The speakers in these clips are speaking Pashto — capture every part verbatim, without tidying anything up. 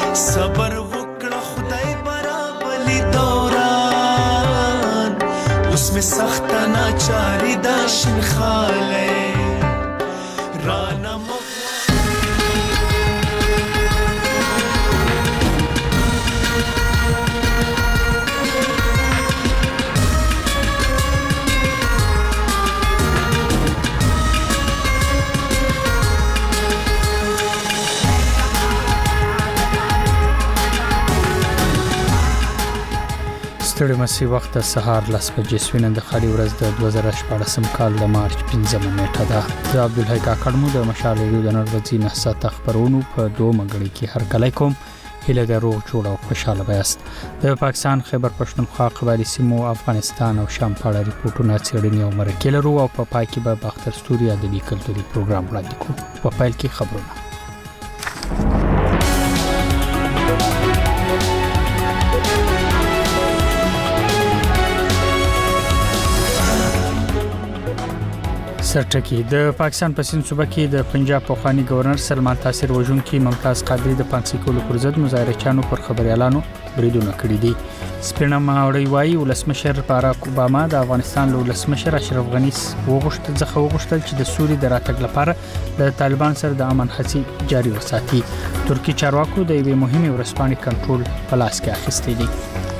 صبر وکړه خدای برابلی دوران اوس می سخت ناچاری دا شنخاله رانا ستړي مسي وخت سهار لس بجې سوینه د خالي ورځ د دوه زره شپاړسم کال د مارچ پنځمه نیټه ده. زه عبدالحی کاکړمو د مشال ریډیو د نن ورځې نه ساعته خبرونو په دوه مګړۍ کې هرکلی کوم. هیله د روغ جوړ او خوشاله بیاست. د پاکستان خیبر پښتونخوا قبایلی سیمو افغانستان او شام په اړه ریپورتونه څېړنې او مرکې لرو او په پای کې به باختر ستوري ادبي کلتوري پروګرام وړاندې کوو. په پیل کې خبرونه. سرټکی د پاکستان په سیند صوبه کې د پنجاب پخوانی گورنر سلمان تاثیر وژونکي ممتاز قادری د پانسي کولو پر ضد مظاهرچیانو پر خبريالانو بریدونه کړی دي. سپینه ماوړی وایي ولسمشر باراک اوباما د افغانستان له ولسمشر اشرف غنی وغوښتل ځخه وغوښتل چې د سوري د راتګ لپاره د طالبان سره د امن هڅې جاري وساتي. ترکی چارواکو د یوې مهمې ورځپاڼې کنټرول په لاس کې اخیستی دی.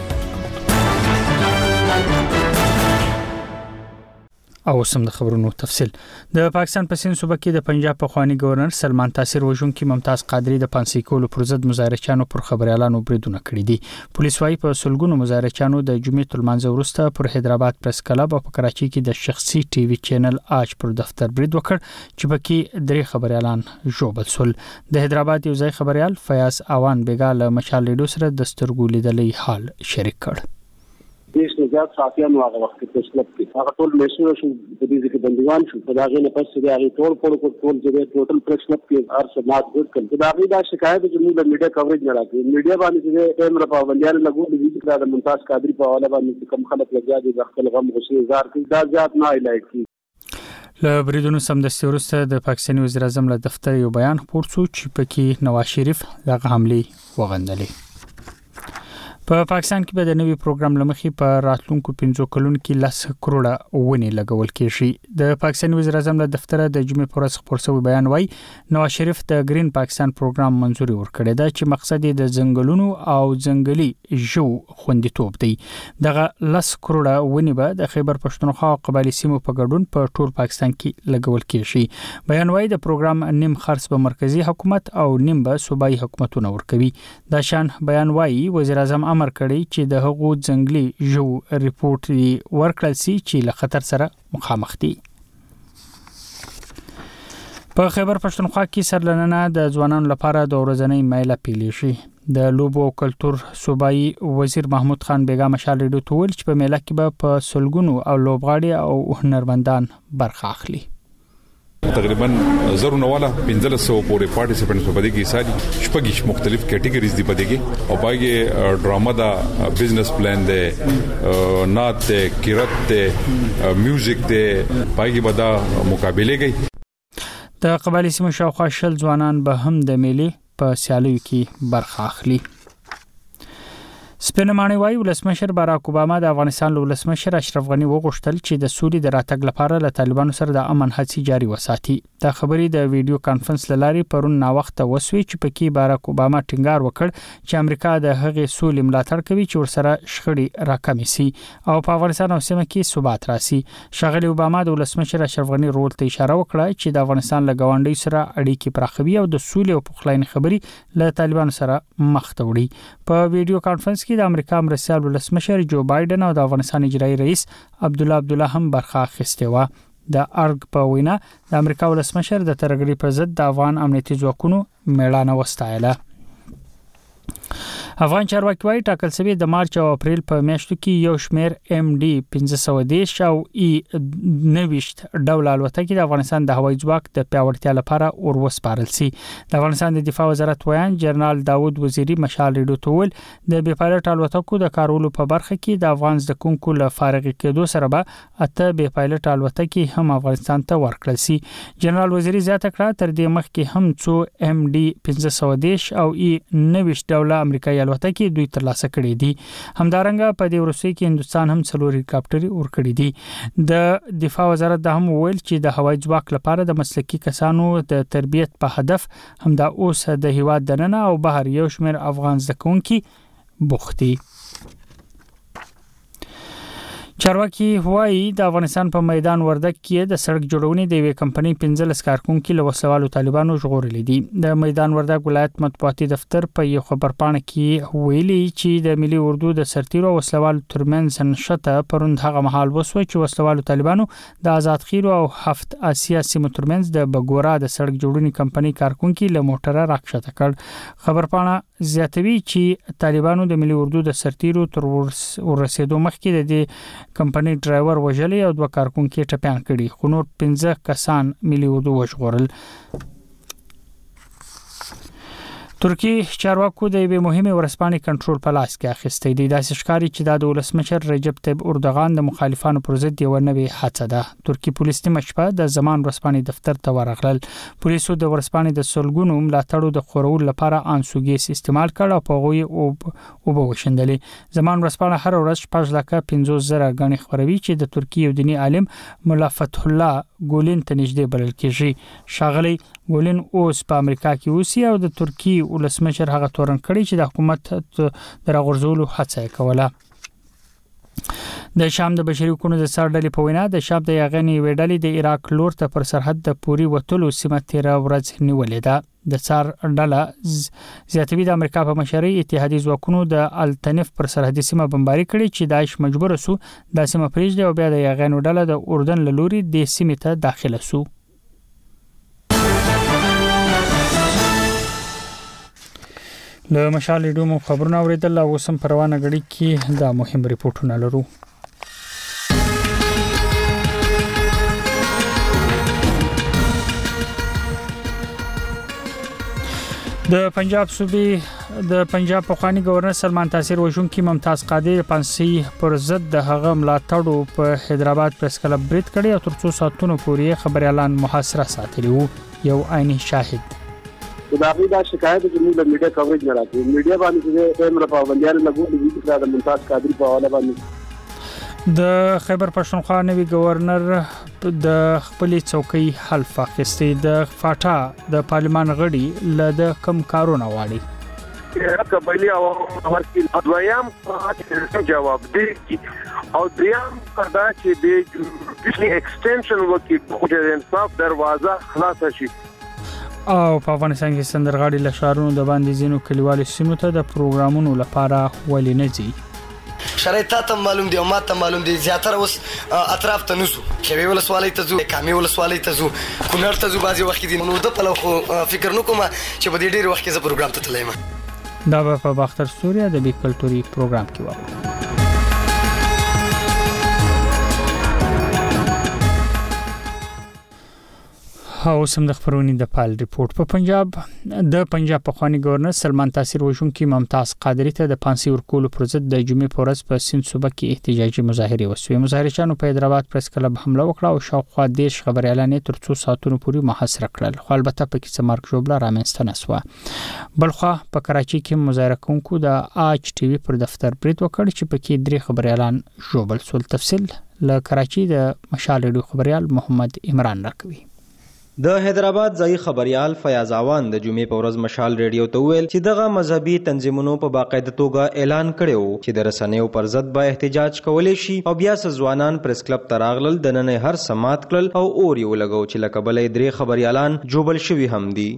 او سم د خبرونو تفصیل. د پاکستان په سیند صوبه کې د پنجاب پخوانی گورنر سلمان تاثیر وژونکي ممتاز قادری د پانسي کولو پر ضد مظاهرچیانو پر خبريالانو بریدونه کړی دي. پولیس وايي په سلګونو مظاهرچیانو د جمعې المنځ وروسته پر حیدرآباد پریس کلب او په کراچي کې د شخصي ټي وي چینل آج پر دفتر برید وکړ چې پکې درې خبريالان ژوبل شول. د حیدرآباد یو ځای خبريال فیاض اوان بیګاله مشال ریډیو سره د سترګو لیدلې حال شریک کړ. دیش نجات صافیانو هغه وخت کې تسلط کې هغه ټول میسور شو د دې ځکه بنديوان شو په داغه نه پس دی هغه ټول ټول ټول چې ټوټل پرسنت کې ارس نات ګډ کړ دا غي دا شکایت چې موږ د میډیا کوریج نه راکې میډیا باندې چې کیمرا په باندې لګول دي چې دا ممتاز قادری په حواله باندې کم خلک لګیا دي د خپل غم غوسه اظهار کوي دا ځات نه هایلایټ کی. له بریدونو سمدستي وروسته د پاکستاني وزیر اعظم له دفتر یو بیان خپور شو چې پکې نواز شریف دغه حمله وغندلې. په پاکستان کې به د نوي پروګرام لمخې په راتلونکو پنځو کلونو کې لس کروڑه ونې لګول کېږي. د پاکستان وزیر اعظم له دفتر د جمعې پر ورځ خپور شوی بیان وايي نواز شریف د گرین پاکستان پروګرام منځوري ورکړی دی چې مقصد یې د ځنګلونو او ځنګلي ژوو خوندیتوب دی. دغه لس کروڑه ونې به د خیبر پښتونخوا او قبایلی سیمو په ګډون په ټول پاکستان کې لګول کېږي. بیان وايي د پروګرام نیم خرڅ به مرکزی حکومت او نیم به صوبایي حکومتونه ورکوي. دا شان بیان وايي وزیر اعظم امر کړی چې د هغو ځنګلي ژوو ریپورت ورکړل شي چې له خطر سره مخامخ دي. په خیبر پښتونخوا کې سرلننه د ځوانانو لپاره د ورځنۍ میله پیلې شي. د لوبو او کلتور صوبایي وزیر محمود خان بیګا مشال ریډیو ته ویل چې په میله کې به په سلګونو او لوبغاړي او هنرمندان برخه اخلي. تقریبا زرو نواله پنځه سو پورې پارټیسپینټس په دې کې ساري شپږ مختلف کټګوریز دي په دې کې او باګه ډراما دا بزنس پلان دی نات دی کیرت دی میوزیک دی باګه بدا مقابله کوي. د قبایلی سیمو شاوخوا شل ځوانان به هم د میلې په سیالیو کې برخه اخلي. سپینه ماڼۍ وايي ولسمشر باراک اوباما د افغانستان له ولسمشر اشرف غنی وغوښتل چې د سوري د راتګ لپاره له طالبانو سره د امن هڅې جاري وساتي. دا خبرې د ویډیو کانفرنس لاري پرون نا وخت وسوي چې پکې باراک اوباما ټینګار وکړ چې امریکا د هغې سولې ملاتړ کوي چې ورسره شخړې راکمې سي او په افغانستان او سیمه کې ثبات راسي. شاغلي اوباما د ولسمشر اشرف غنی رول ته اشاره وکړه چې د افغانستان له ګاونډي سره اړیکې پراخوي او د سولې او پخلاینې خبرې له طالبانو سره مخ ته وړي. په ویډیو کانفرنس کې د امریکا مرستیال ولسمشر جو بایدن او د افغانستان اجرایي رئیس عبدالله عبدالله هم برخه اخیستې و. د ارګ په وینا د امریکا ولسمشر د ترګړې پر ضد د افغان امنیتي ځواکونو میړانه وستایله. افغان چارواکي وايي ټاکل شوی د مارچ او اپریل په میاشتو کې یو شمېر ام ډي پنځه سوه دېرش او ای نويشت ډول الوتکې د افغانستان د هوایي ځواک د پیاوړتیا لپاره اور وسپارل شي. د افغانستان د دفاع وزارت ویان جنرال داوود وزیری مشال ریډیو ته ویل د بي پایلټ الوتکو د کارولو په برخه کې د افغان زده کوونکو له فارغ کېدو سره به اته بي پایلټ الوتکې هم افغانستان ته ورکړل شي. جنرال وزیری زیاته کړه تر دې مخکې هم څو ام ډي پنځه سوه دېرش او ای نويشت ډوله امریکایي الوتکې دوی ترلاسه کړې دي. همدارنګه په دې وروستي کې هندستان هم څلور هلیکاپټرې ورکړي دي. د دفاع وزارت د هم ویل چې د هوایي ځواک لپاره د مسلکي کسانو د تربیت په هدف همدا اوس د هیواد دننه او بهر یو شمېر افغان زده کوونکي بوخت دي. چارواکي وایي د افغانستان په میدان وردګ کې د سړک جوړونې د یوې کمپنۍ پنځلس کارکونکو له وسلوالو طالبانو ژغورلي دي. د میدان وردګ ولایت مطبوعاتي دفتر په یو خبرپاڼه کې ویلي چې د ملي اردو د سرتیرو وسلوالو ترمنځ نشته پروند هغه مهال وسو چې وسلوالو طالبانو د آزاد خیرو او هفت اسیا سیمو ترمنځ د بګورا د سړک جوړونې کمپنۍ کارکونکو له موټره راکښته کړ. خبرپاڼه زیاتوي چې طالبانو د ملي اردو د سرتیرو تر ورسېدو مخکې د دې کمپنۍ ډرایور وژلې او دوه کارکونکو ټپيان کړي خو نور پنځه کسان ملي اردو وژغورل. ترکی چارواکو د یوې مهمه ورسپانې کنټرول په لاس کې اخیستی دی. داسې ښکاري چې د ولسمشر رجب طیب اردوغان د مخالفانو پر ضد یو نوې هڅه ده. ترکی پولیس نیمه شپه د زمان ورسپانې دفتر ته ورغلل. پولیسو د ورسپانې د سلګونو ملاتړو د خورولو لپاره انسوګیس استعمال کړ او په غوي او او وشندلې. زمان ورسپانې هر ورځ شپږ لکه پنځوس زره غني خبروي چې د ترکی یو دینی عالم مولا فتح الله ګولین ته نږدې بلل کېږي. شاغلی ګولین اوس په امریکا کې اوسي او د ترکی ولسمشر هغه تورن کړی چې د حکومت درغورځولو هڅه کوله. د شام د بشري حقوقو د سر ډلې په وینا د شام د یغنی وډلې د عراق لور ته پر سرحد د پوری وټلو سیمه تیر ورځ نیولې ده. د سر ډله زیاتوي د امریکا په مشرۍ اتحادیه ځواکونو د التنف پر سرحدي سیمه بمباري کړې چې داعش مجبور سو د سیمه پریږدي او بیا د یغنی ډله د اردن له لوري د سیمه ته داخله سو. له مشال ریډیو مو خبرونه اوریدل او سم پروانه غړي کې دا مهم ریپورتونه لرو. د پنجاب صوبې د پنجاب پخوانی گورنر سلمان تاثیر وژونکي ممتاز قادری پانسی پر ضد د هغه ملاتړو په حیدرآباد پریس کلب برید کړی او تر څو ساعتونو پورې خبري اعلان محاصره ساتلی وو. یو عیني شاهد دا غي دا شکایت چې موږ د میډیا کوریج نه راځي. میډیا باندې چې کیمرا پابندیان لګول دي چې د ممتاز قادری په حواله باندې د خیبر پښتونخوا نوی گورنر د خپل چوکۍ حلف اخیستې. د فاټا د پارلمان غړي له د کم کارونه واړي قبایلی عوام ورکې دویم جواب دی او دریم دا چې د جوډیشل ایکسټنشن وکړي د انصاف دروازه خلاصه شي. او په افغانستان کې سندرغاړي له شهرونو د باندې زینو کلیوالي سیمو ته د پروګرامونو لپاره ولې نه ځي. شرایط ته معلوم دی او ماته معلوم دی زیاتره اوس اطراف ته نسو خو ولسوالۍ ته ځو کامي ولسوالۍ ته ځو کونړ ته ځو بعضي وخت دي نو د په خو فکر نو کوم چې په دې ډیر وخت کې زه پروګرام ته تلم. دا په باختر سوریا د بي کلتوري پروګرام کې و. او سم د خبرونې د پال ریپورت په پنجاب د پنجاب پخوانی گورنر سلمان تاثیر وژونکي ممتاز قادری ته د پانسی ورکول پر ضد د جمعې په ورځ په سند صوبه کې احتجاجي مظاهره وسوي. مظاهرچیانو په حیدرآباد پریس کلب حمله وکړه او شاوخوا دیش خبري اعلان تر څو ساعتونو پورې محاصره کړل. خو البته په کې سمارک جوړه رامنځته نسوه. بلخوا په کراچي کې مظاهره کوونکو د آج ټي وي پر دفتر برید وکړ چې په کې درې خبري اعلان جوړل سول. تفصیل له کراچي د مشال ریډیو خبريال محمد عمران راکوي. د حیدرآباد ځای خبريال فیاض اوان د جمعې په ورځ مشال ریډیو ته ویل چې دغه مذهبي تنظیمونو په باقاعده توګه اعلان کړو چې د رسنیو پر ضد به احتجاج کولای شي او بیا ځوانان پریس کلب ته راغلل د نن هر سمات کړل او اور یو لګو چې لکه بلې درې خبريالان جوبل شوی هم دي. دیش نه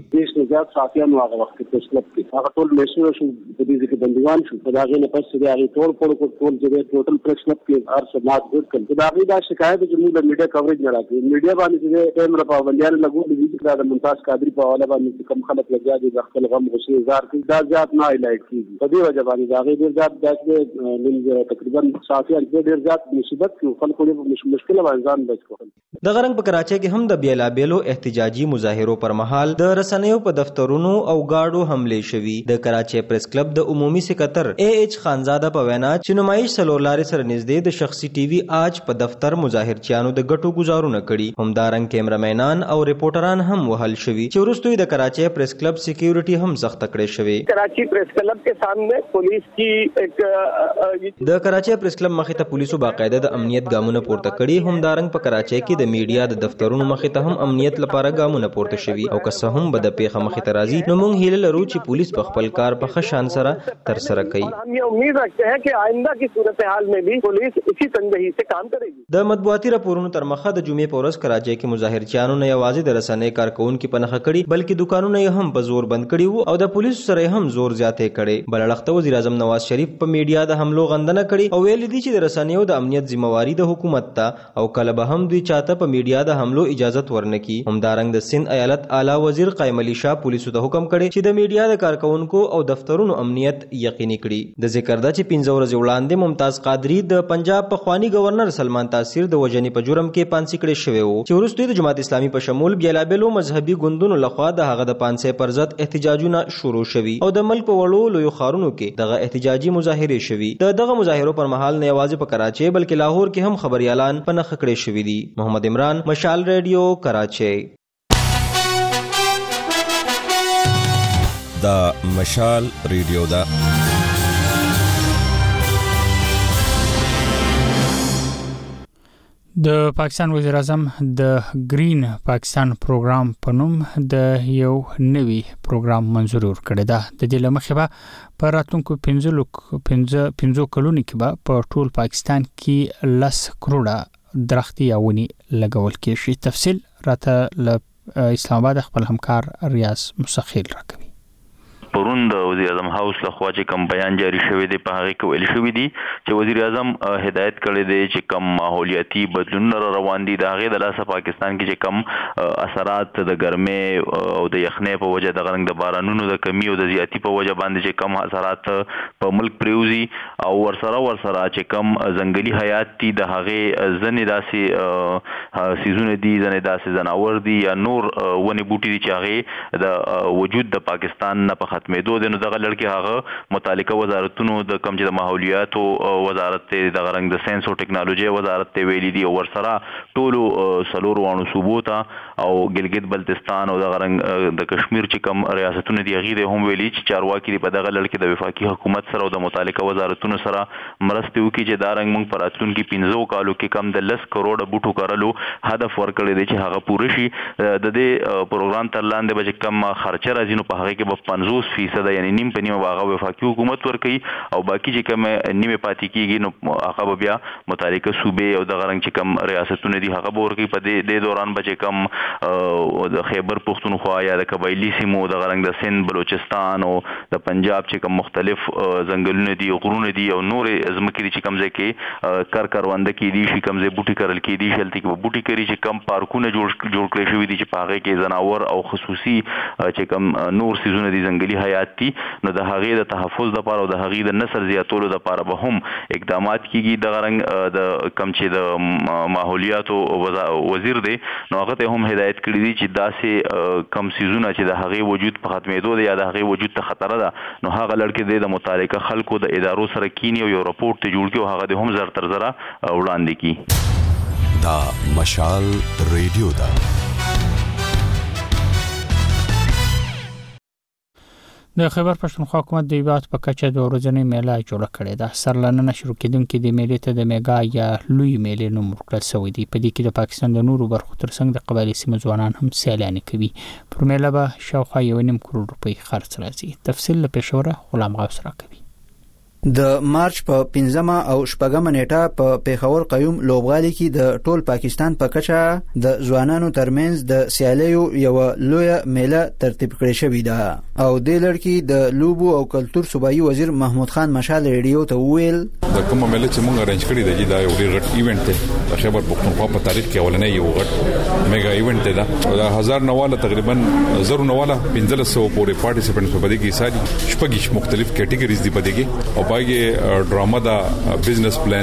زیات صحافیان هغه وخت کې پریس کلب کې هغه ټول میسور شو په دې کې بندیوان شو په هغه نه پس چې هغه ټول ټول ټول چې ټوټل پریس کلب کې هر څه مات ګډ کړ دا غي دا شکایت چې موږ د میډیا کوریج نه راکې میډیا باندې چې کیمرا په باندې لګول دي د ممتاز قادری په حواله باندې کم خلک لګیا دي د خپل غم غصې اظهار کوي دا زیات نه هایلایټ کیږي په دې وجه باندې دا غي ډیر زیات د نن تقریبا صحافیان ډیر زیات مصیبت کې خلکو له مشکل باندې ځان بچ کړل د غرنګ په کراچۍ کې هم د بیلا بیلو احتجاجي مظاهرو پر مهال د رسنیو په دفترونو او گاډو حملې شوي د کراچۍ پریس کلب د عمومي سکتر اے ایچ خانزاده په وینا چې نمایش څلور لارې سره نږدې د شخصي ټي وي آج په دفتر مظاهرچیانو د ګټو گزارونه کړي همدارنګ کیمرامینان او ریپورټران هم وهل شوي چې وروسته د کراچۍ پریس کلب سکیورټي هم سخت کړې شوی کراچی پریس کلب کے سامنے پولیس کی ایک د کراچۍ پریس کلب مخې ته پولیسو باقاعده د امنیت ګامونه پورته کړي همدارنګ په کراچۍ کې د میډیا د دفترونو مخې ته هم امنیت لپاره ګامونه پورته شوي او که څه هم به د پیښه مخې ته راځي نو موږ هیله لرو چې پولیس په خپل کار په ښه شان سره ترسره کوي ہم یہ امید رکھتے ہیں کہ آئندہ کی صورتحال میں بھی پولیس اسی تندہی سے کام کرے گی د مطبوعاتي راپورونو تر مخه د جمعې په ورځ کراچۍ کې مظاهرچیانو نه یوازې د رسنۍ کارکونکو په نښه کړي بلکې دکانونه یې هم په زور بند کړي وو او د پولیسو سره هم زور زیاتې کړي بل اړخ ته وزیر اعظم نواز شریف په میډیا د حملو غندنه کړي او ویل دي چې د رسنیو د امنیت ذمہواری د حکومت ته او کله به هم دوی چاته په میډیا د حملو اجازت ورنکي همدارنګ د سند ایالت اعلی وزیر قائم علي شاه پولیسو ته حکم کړي چې د میډیا د کارکونکو او دفترونو امنیت یقیني کړي د ذکر ده چې پنځه ورځې وړاندې ممتاز قادری د پنجاب پخوانی گورنر سلمان تاثیر د وژنې په جرم کې پانسي کړی شوی و چې وروسته د جماعت اسلامي په شمول بیلابېلو مذهبي ګوندونو لخوا د هغه د پانسي پر ضد احتجاجونه شروع شوي او د ملک په وړو لویو ښارونو کې دغه احتجاجي مظاهرې شوي د دغه مظاهرو پر مهال نه یوازې په کراچۍ بلکې لاهور کې هم خبريالان په نښه کړي شوي دي محمد عمران مشال ریډیو کراچۍ دا مشال ریډیو دا د پاکستان وزیر اعظم د گرین پاکستان پروګرام په نوم د یو نوي پروګرام منظور ورکړی ده د دې لمخې به په راتلونکو پنځه پنځه کلونو کې به په ټول پاکستان کې لس کروڑه درختي یا ونې لګول کېږي تفصیل راته له اسلام آباد خپل همکار ریاض مسخیل راکوي پرون د وزیر اعظم هاوس لخوا چې کوم بیان جاری شوی دی په هغه کې ویل شوی دی چې وزیر اعظم هدایت کړی دی چې کوم ماحولیاتي بدلونونه روان دي د هغه د لاسه پاکستان کې چې کوم اثرات د ګرمۍ او د یخنۍ په وجه د غرنګ د بارانونو د کمی او د زیاتی په وجه باندې چې کوم اثرات په ملک پریوزي او ورسره ورسره چې کوم ځنګلي حیات دي د هغه ځنې داسې سيزونه دي ځنې داسې زناور دي یا نور ونې بوټي دي چې هغه د وجود د پاکستان نه په ختمېدو د نو دغه لړکې هغه متعلقه وزارتونو د کم چې د ماحولیاتو وزارت ته د غرنګ د ساينس او ټکنالوژي وزارت ته ویلي دي او ورسره ټولو سلور وانو صوبو ته او ګلګت بلتستان او د غرنګ د کشمیر چې کم ریاستونه دي هغه هم ویلي چې چارواکي په دغه لړکې د وفاقي حکومت سره او د متعلقه وزارتونو سره مرسته وکړي چې دا رنګ موږ پراتلون کې پنځه کالو کې کم د لس کروڑ بوټو کارلو هدف ورکړی دی چې هغه پوره شي د دې پروګرام تر لاندې به کم خرچه راځي نو په هغه کې به پنځوس فیصد یعنی نیم په نیمه واغه وفاقي حکومت ورکړي او باقی چې کوم نیمه پاتې کیږي نو هغه بیا متعلقه صوبې او د غرنګ چې کوم ریاستونه دي هغه به ورکړي په دې دوران به چې کوم د خیبر پختونخوا یا د قبایلی سیمو د غرنګ د سند بلوچستان او د پنجاب چې کوم مختلف ځنګلونه دي غرونه دي او نور ځمکې دي چې کوم ځای کې کار کاروانده کې دي شي کوم ځای بوټي کرل کې دي شلته کې بوټي کوي چې کوم پارکونه جوړ جوړ کړی شوی دي چې په هغه کې زناور او خصوصي چې کوم نور سيزونه دي ځنګلي حیات دي نو د هغې د تحفظ لپاره او د هغې د نسل زیاتولو لپاره به هم اقدامات کیږي د غرنګ د کم چې د ماحولیاتو وزیر دی نو هغه ته هم هدایت کړی دی چې داسې کم سيزونه چې د هغې وجود په ختمېدو دی یا د هغې وجود ته خطر ده نو هغه لړکې دی د متعلقه خلکو د ادارو سره کینی او یو رپورټ ته جوړ کړي او هغه د هم زر تر زره وړاندې کړي دا مشال ریډیو دا د خیبر پښتونخوا حکومت د یوات په کچه د ورځنی میله جوړه کړې ده سرلانه شروع کېدونکې د میلې ته د میگا یا لوی میلې نوم ورکړل شوی دی په دې کې د پاکستان د نورو برخو ترڅنګ د قبایلی سیمو ځوانان هم سیالانې کوي پر میله به شاوخوا یو نیم کروڑ روپۍ خرڅ راځي تفصیل له پېښوره غلام غوث راکوي د مارچ په پنځمه او شپږمه نیټه په پیښور قیوم لوبغالي کې د ټول پاکستان په کچه د ځوانانو ترمنځ د سیالیو یو لوی میله ترتیب کړې شوې ده او د لړکی د لوبو او کلچر صوبایي وزیر محمود خان مشال ریډیو ته ویل د کومه میله چې موږ ارنج کړی دی دا یو ډیر غټ ایونت دی د خیبر پختونخوا په تاریخ کې اولنې یو غټ میگا ایونت دی دا د هزار نواله تقریبا زرو نواله پنځه سو پورې پارټیسپینټس په دې کې ساري شپږ مختلف کټګوریز دی په دې کې او باقي ډراما دا بزنس پلان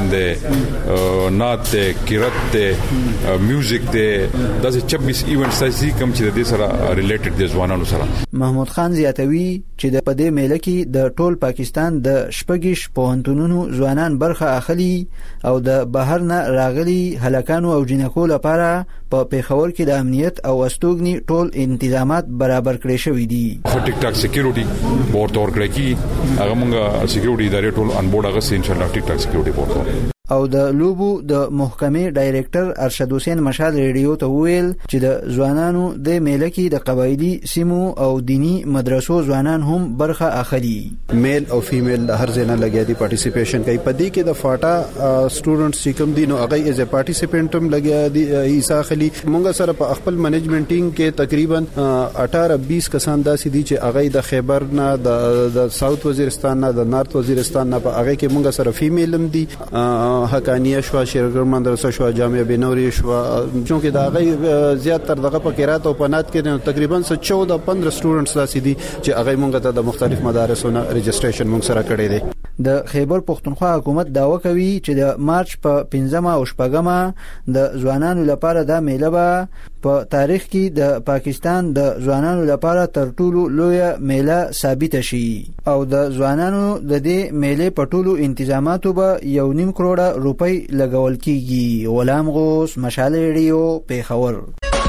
دی نات دی کیرت دی میوزیک دی دا چوبیس ایونټس دي کوم چې د دې سره ریلیټډ دي ځوانانو سره. محمود خان زیاتوي چې د پدې میله کې د ټول پاکستان د شپږش پوهنتونونو ځوانان برخه اخلي او د بهر نه راغلي هلکانو او جنکو لپاره په پیښور کې د امنیت او استوګنی ټول انتظامات برابر کړی شوی دي. ټیک ټاک سکیورټي بورډ اور کړی کی هغه موږ سکیورټي ادارې ټول ان بورډ هغه ان شاء الله ټیک ټاک سکیورټي بورډ او د لوبو د محکمې ډایریکټر ارشد حسین مشال ریډیو ته ویل چې د ځوانانو د میله کې د قبایلی سیمو او دینی مدرسو ځوانان هم برخه اخلي. میل او فیمیل هر ځای نه لګیا دي پارټیسیپیشن کوي په دې کې د فاټا سټوډنټس چې کوم دي نو هغه ایز ا پارټیسیپینټ هم لګیا دي ایسا خلی مونږ سره په خپل منیجمنټینګ کې تقریبا اٹھارہ بیس کسان داسې دي چې هغه د خیبر نه د ساوث وزیرستان نه د نارث وزیرستان نه په هغه کې مونږ سره فیمیل هم دي حقانیه شو شیرګر مدرسه شو جامعه بنوري شو چونکه دا غي زیات تر دغه په قرات او پنات کې تقریبا چودہ پندرہ سټوډنټس داسې دي چې هغه مونږ ته د مختلف مدارسونو رجسټریشن مونږ سره کړی دی. د خیبر پختونخوا حکومت داوا کوي چې د مارچ په پنځمه او شپږمه د ځوانانو لپاره د میله به په تاریخ کې د پاکستان د ځوانانو لپاره تر ټولو لوی میله ثابت شي او د ځوانانو د دې میله په ټولو انتظاماتو به یو نیم کروڑه روپۍ لګول کیږي. غلام غوث مشال ریډیو پیښور.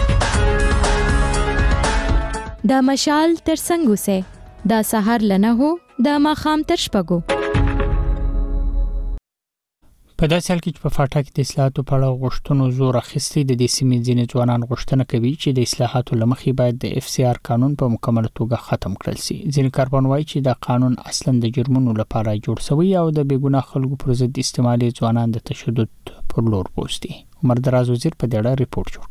دا مشال تر څنګه سه دا سحر لنه هو دا ماخام تر شپږو. په داسې حال کې چې په فاټا کې د اصلاحاتو په اړه غوښتنو زور اخیستی د دې سیمې ځینې ځوانان غوښتنه کوي چې د اصلاحاتو لمخې باید د اف سی آر قانون په مکمله توګه ختم کړل شي. ځینې کارپوهان وایي چې دا قانون اصلاً د جرمونو لپاره جوړ شوی او د بیګناه خلکو پر ضد استعمالي ځوانان د تشدد پر لور بوزي. عمر دراز وزیر په دې اړه ریپورت جوړ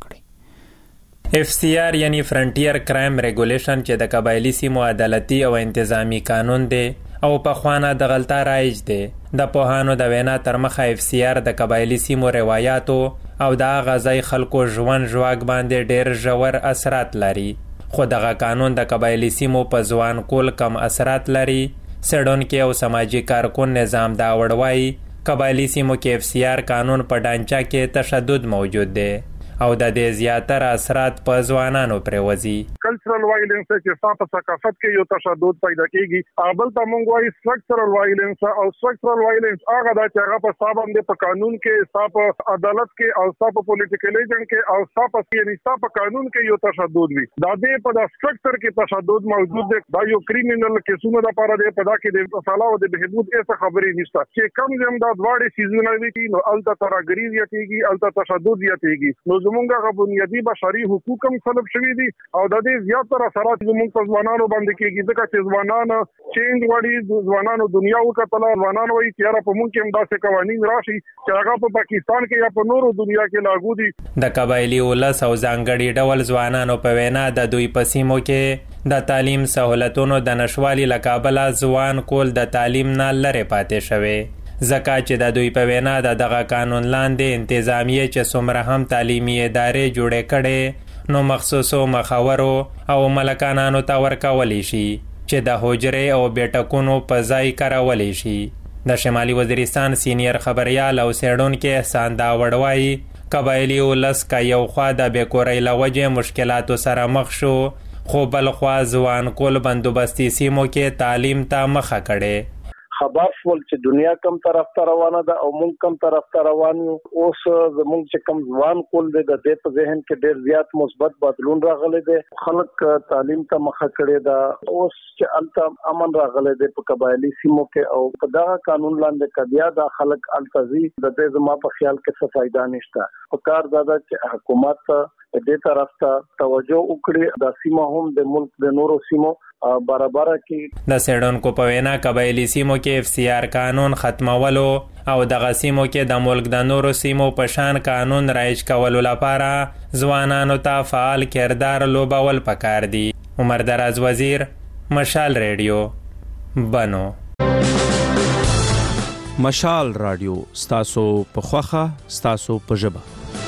کړی. اف سی آر یعنی فرنټیر کرایم ریګولیشن چې د قبایلی سیمو عدالتي او انتظامی قانون دی او په خوانه د غلطه رایج دی. د پوهانو د وینا تر مخه اف سی آر د قبایلی سیمو روایتو او د غزای خلکو ژوند ژواک باندې ډیر ژور اثرات لري. خو دغه قانون د قبایلی سیمو په ځوان کول کم اثرات لري. سړونکو او سماجی کارکون نظام دا وړوي قبایلی سیمو کې اف سی آر قانون په ډانچا کې تشدد موجود دی او د دې زیاتره اثرات په ځوانانو پرې وځي. کلچرل وایلنس چې صاحب ثقافت کې یو تشدد پیدا کیږي اول ته مونږ وایي سټرکچرل وایلنس او سټرکچرل وایلنس هغه د چې هغه په صاحب باندې په قانون کې صاحب عدالت کې او صاحب پولیټیکل ایجنټ کې او صاحب یعنی صاحب قانون کې یو تشدد وي دا دې په د سټرکچر کې تشدد موجود دی. دا یو کریمینل کیسونه لپاره دی په دا کې د اصلاح او د بهبود هیڅ خبرې نشته چې کم زم دا دواړه سیزونه وي نو الته ترګری زیاتېږي الته تشدد زیاتېږي. نو زمونږه بنیادی بشري حقوق هم سلب شوي دي او د دې زیاتره اثرات زموږ په ځوانانو باندې کېږي ځکه چې ځوانان چینج وړي ځوانانو دنیا وکتله ځوانان وایي چې یاره په موږ کې هم داسې قوانین راشي چې هغه په پاکستان کې یا په نورو دنیا کې لاګو دي. د قبایلی ولس او ځانګړي ډول ځوانانو په وینا د دوی په سیمو کې د تعلیم سہولتونو د نشوالي له کابله ځوان کول د تعلیم نه لرې پاتې شوی. ځکه چې د دوی په وینا د دغه قانون لاندې انتظامیه چې څومره هم تعلیمي ادارې جوړې کړي نو مخصوصو مخاورو او ملکانانو ته ورکولی شي چې د حجرې او بیټکونو په ځای کارولی شي. د شمالي وزیرستان سینیر خبریال او څېړونکی احسان داوړ وایي قبایلي ولس که یو خوا د بېکورۍ له وجې مشکلاتو سره مخ شو خو بل خوا ځوان کول بندوبستي سیمو کې تعلیم ته مخه کړې. خبر شول چې دنیا کم طرف ته روانه ده او مونږ کم طرف ته روان یو. اوس زمونږ چې کم ځوان کول دی د دې په ذهن کې ډېر زیات مثبت بدلون راغلی دی. خلک تعلیم ته مخه کړې ده. اوس چې الته امن راغلی دی په قبایلی سیمو کې او په دغه قانون لاندې که بیا دا خلک الته ځي د دې زما په خیال کې څه فایده نشته. په کار دا ده چې حکومت دې طرف ته توجه وکړي د سیمه هم د ملک د نورو سیمو برابر کې د سیډونکو په وینا قبایلی سیمو کې اف سی آر قانون ختمولو او دغه سیمو کې د ملک د نورو سیمو په شان قانون رایج کولو لپاره ځوانانو ته فعال کردار لوبول پکار دي. عمر دراز وزیر، مشال ریډیو، بنو. مشال رادیو ستاسو په خوخه ستاسو په ژبه.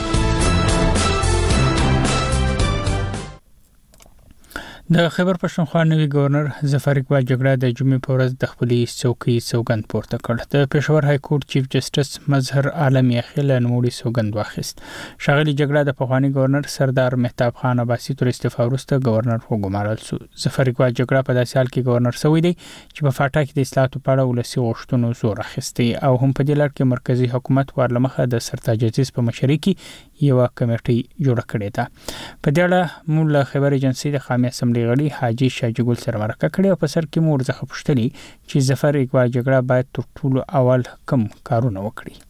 د خیبر پښتونخوا نوی گورنر ظفر اقبال جګړه د جمعې په ورځ د خپلې څوکۍ سوګند پورته کړ. د پېښور های کورټ چیف جسټس مظهر عالم یخیل نوموړي سوګند واخیست. ښاغلي جګړه د پخوانی گورنر سردار مهتاب خان عباسي تر استعفا وروسته گورنر وګمارل شو. ظفر اقبال جګړه په داسې حال کې گورنر شوی دی چې په فاټا کې د اصلاحاتو په اړه ولسي غوښتنو زور اخیستی او هم په دې لړ کې مرکزی حکومت ورلمخه د سرتاج عزیز په مشرۍ کې یو کمیټه جوړه کړې ده. په دې اړه موږ له خبر ایجنسی د خامي اسمبلی غړي حاجی شاجي ګل سره مرکه کړې او په سر کې مور ځخه پوښتنې چې ظفر اقبال جګړه باید تر ټولو اول کم کارونه وکړي.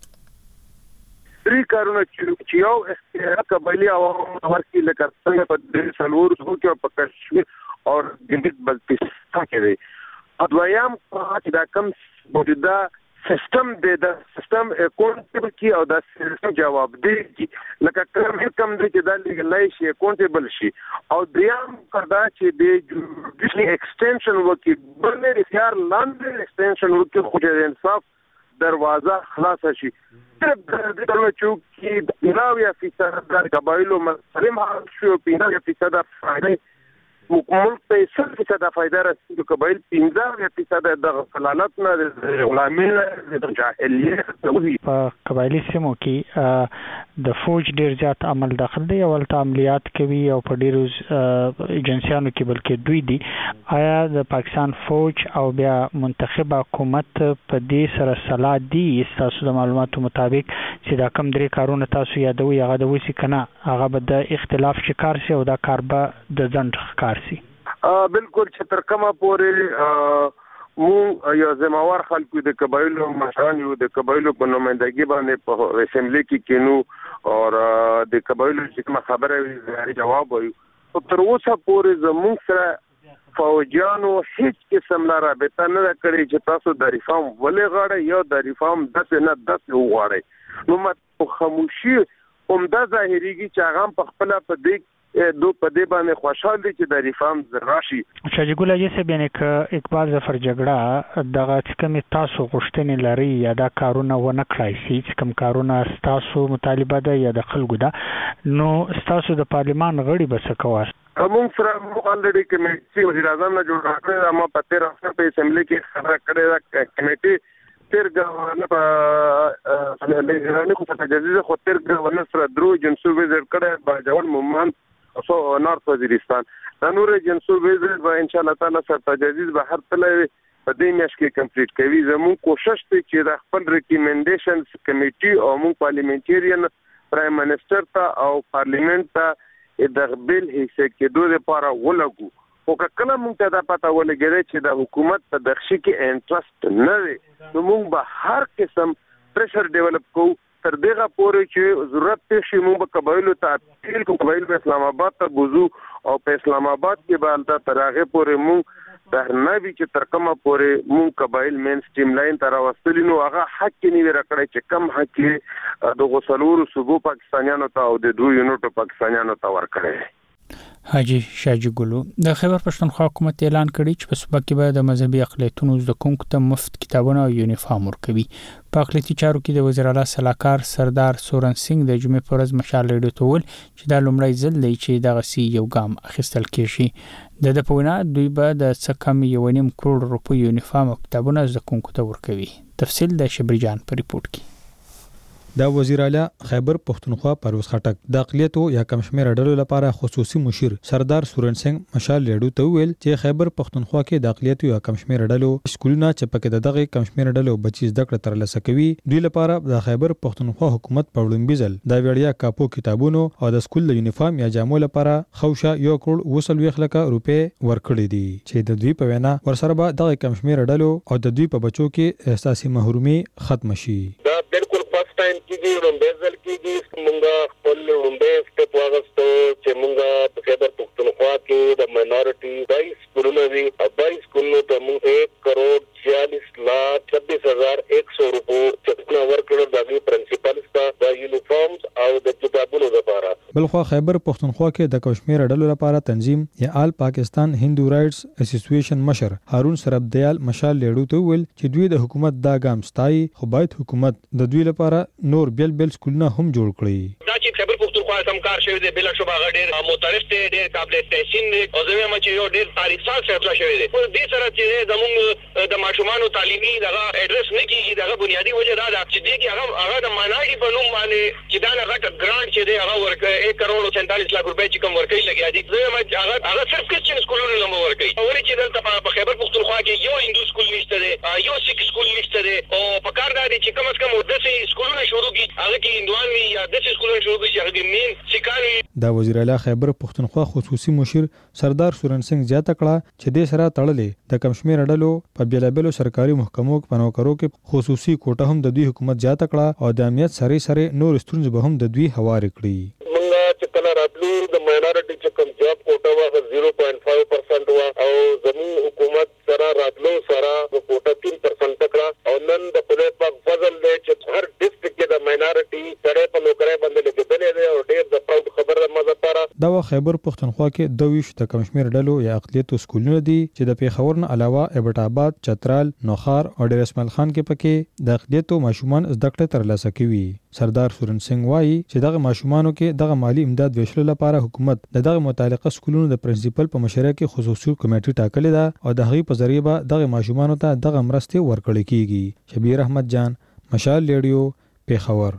درې کارونه چې یو استعاره قبایلی او ورکی لکه څنګه په دې سلور څو کې په کشمیر او ګندګ بلتستان کې دی. دویم چې دا کم موجوده سیستم دی د سیستم اکاونټیبل کی او د سیستم جواب دی لکه کوم کم دی چې دا لیګلای شي اکاونټیبل شي او دریم کړه چې د جوډیشل ایکسټنشن وکي بلنه اختیار لاندې ایکسټنشن وکي خو د انصاف دروازه خلاص شي. د دغه چوکي د نویا فیصد د قبایلو مسلم حال شو پینځه فیصد فائدې ملک ته څلور فیصد فائدہ رسیدو قبایل پنځه فیصد د خلالت نه د غلامین د جاهلیت په قبایلی سیمو کې د فوج ډیر زیات عمل داخل دی او ولته عملیات کوي او په ډیرو ایجنسیانو کې بلکې دوی دي. آیا د پاکستان فوج او بیا منتخب حکومت په دې سره سلا دي تاسو د معلوماتو مطابق چې دا کم درې کارونه تاسو یادوي هغه د وسی کنه هغه به د اختلاف شکار شي او دا کار به د ځند ښکار شي؟ بالکل چې تر کومه پورې مو یو زموار خلکو د قبایلو مشران یو د قبایلو په نمائندګي باندې په اسمبلی کې کینو او د قبایلو چې کومه خبره جواب وایو تر اوسه پورې زموږ سره فوجانو هیڅ قسم لا رابطه نه کړې چې تاسو د ریفارم ولې غواړئ یا د ریفارم داسې نه داسې وغواړئ. نو مت خاموشي عمده ظاهريږي چې هغه په خپل په دې دو په دې باندې خوشاله دي چې د ریفارم راشي. شاجي ګل اجازه سه بینه ک اقبال ظفر جګړه دغه کم تاسو غوښتنې لري یا دا کارونه ونه کړای شي چې کوم کارونه تاسو مطالبه ده یا د خلکو ده نو تاسو د پارلمان غړي بس کوه موږ سره موږ الریډي کمیټي وزیر اعظم نه جوړ کړی ما په تیر هفته په اسمبلی کې خبره کړې ده کمیټي تیر غوښنه په لږه خو څه جزیره خو تیر غوښنه سره درو جنسو وزیر کړه با جوړ مومن سو نارث وزیرستان د نور جنسو وزیر به ان شاء الله تعالی سرتاج عزیز به هر تلوي په دې میاشت کې کمپلیټ کوي. زموږ کوشش دی چې د خپل ریکمنډیشنز کمیټي او موږ پارلیمنټریان پرایم منسٹر ته او پارلیمنت ته د بل حصے کې دوه لپاره ولګو او کله موږ ته دا پته ولګیږي چې د حکومت په دغشي کې انټرست نه لري نو موږ به هر قسم پریشر ډیولپ کوو تر دغه پورې چې ضرورت پېښ شي موږ به قبایلو ته اپیل کوو قبایل په اسلام آباد ته بوزو او په اسلام آباد کې به البته تر هغه پورې موږ د نوی چې تر کومه پورې موږ قبایل مین سټریم لاین ته راوستلی نو هغه حق کې نیو راکړی چې کم حق کې د غوسلورو صوبو پاکستانیانو ته او د دوه یونټو پاکستانیانو ته ورکړی. حاجی شاجي ګلو د خیبر پښتونخوا حکومت اعلان کړی چې په صوبه کې به د مذهبي اقلیتونو زده کوونکو ته مفت کتابونه او یونیفارم ورکوي. په اقلیتي چارو کې د وزیر اعلی صلاحکار سردار سورن سنگ د جمعې په ورځ مشال ریډیو ته ویل چې دا لومړی ځل دی چې دغه سی یو ګام اخیستل کېږي. د د په وینا دوی به د څه کم یو نیم کروڑ روپۍ یونیفارم او کتابونه زده کوونکو ته ورکوي. تفصیل د شبری جان په ریپورت کې. دا وزیر اعلی خیبر پښتونخوا پرویز خټک د اقلیتو یا کم شمېر ډلو لپاره خصوصي مشیر سردار سورن سنگ مشال ریډیو ته ویل چې خیبر پښتونخوا کې د اقلیتو یا کم شمېر ډلو سکولونه چې پکې دغه کم شمېر ډلو بچی زده کړه ترلاسه کوي دوی لپاره د خیبر پښتونخوا حکومت په وړاندې ځل د وړیا کاپو کتابونو او د سکول یونیفارم یا جامو لپاره خوشا یو کروڑ وسلويخ لکه روپے ورکړي دي چې د دوی په وینا ورسره به دغه کم شمېر ډلو او د دوی په بچو کې احساسي محرومي ختم شي. دا بالکل فرست ټایم کې کې لومبه ځل کېږي مونږه خپل لومبه سټپ واغستو چې مونږه په خیبر پختونخوا کې د ماینورټي بایس سکولونه دي بایس سکولونو ته مونږ ایک کروڑ छियालीस लाख छब्बीस हजार एक सौ रुपये चकना ورکړل د پرنسپل ستا د یونیفارمز او د کتابونو لپاره. بلخوا خیبر پختونخوا کې د کشمیر ډلو لپاره تنظیم یا آل پاکستان هندو رائټس اسوسییشن مشر هارون سربدیال مشال لیډو ته ویل چې دوی د حکومت دا ګام ستایي خو باید حکومت د دوی لپاره نور بیل بیل سکولونه هم جوړ کړي. دا چې خیبر پختونخوا سم کار شوی دی بلا شوبه غډیر متعارف دی ډیر قابل تحسین دی او زموږ مچ یو ډیر تاریخ سال څخه شوی دی. په دې سره چې زموږ د ماشومان تعلیمي دغه اډرس نه کیږي دغه بنیادی وجه دا ده چې دغه هغه هغه د ماناړي په نوم باندې چې دا هغه ګرانټ چې دی هغه ورکړي ایک کروڑ سینتالیس لک روپے چې کوم ورکړي لګیا دي زه هغه هغه صرف کچن سکولونو لمو ورکړي اوري چې دلته په خیبر پختونخوا کې یو هندو سکول نشته دی یو سیک سکول نشته دی او په کار دا دي چې کم از کم ودسې سکولونه شروع کی هغه کې هندوان وي یا دسې سکولونه شروع کی چې هغه مين سکان دا وزیر اعلی خیبر پختونخوا خصوصي مشیر سردار سورن سنگ زیاته کړه چې د سره تړلې د کمشمیر ډلو په بیلابلو سرکاري محکمو په نوکرو کې خصوصي کوټه هم د دوی حکومت زیاته کړه او د امنیت سره سره نور ستونزې به هم د دوی هوار کړي. مونږه چې کله راتلو د ماینورټي چې کوم جاب کوټه وا زیرو پوینټ فایو پرسنټ وا او زموږ حکومت سره راتلو سره د کوټه تین پرسنټ کړه او نن د خدای پاک فضل دی چې هر ډیسټریکټ کې د ماینورټي سره په نوکرۍ باندې لګیدلې دی او ډیر د پراود خبره مزه پاره. دا خیبر پختونخوا کې د ویش د کمشمیر ډلو یا اقلیتو سکولونه دي چې د پیښور نه علاوه ایبټ آباد، چترال، نوخار او ډیر اسماعیل خان کې پکې د اقلیتو ماشومان زده کړې ترلاسه کوي. سردار سورن سنگ وایي چې دغه ماشومانو کې دغه مالی امداد ویشلو لپاره حکومت د دغه متعلقه سکولونو د پرنسپل په مشوره کې خصوصي کمیټه ټاکلې ده او د هغې په ذریعه به دغه ماشومانو ته دغه مرستې ورکړل کیږي. شبیر احمد جان، مشال ریډیو، پیښور.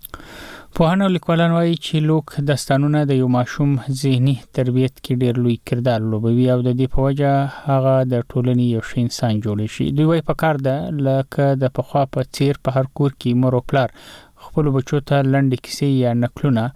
پوهان او لیکوالان وایي چې لوک داستانونه د یو ماشوم ذهني تربیت کې ډېر لوی کردار لوبوي او د دې په وجه هغه د ټولنې یو ښه انسان جوړ شي. دوی وایي په کار ده لکه د پخوا په څیر په هر کور کې مور او پلار خپل بچو ته لنډې کیسې یا نکلونه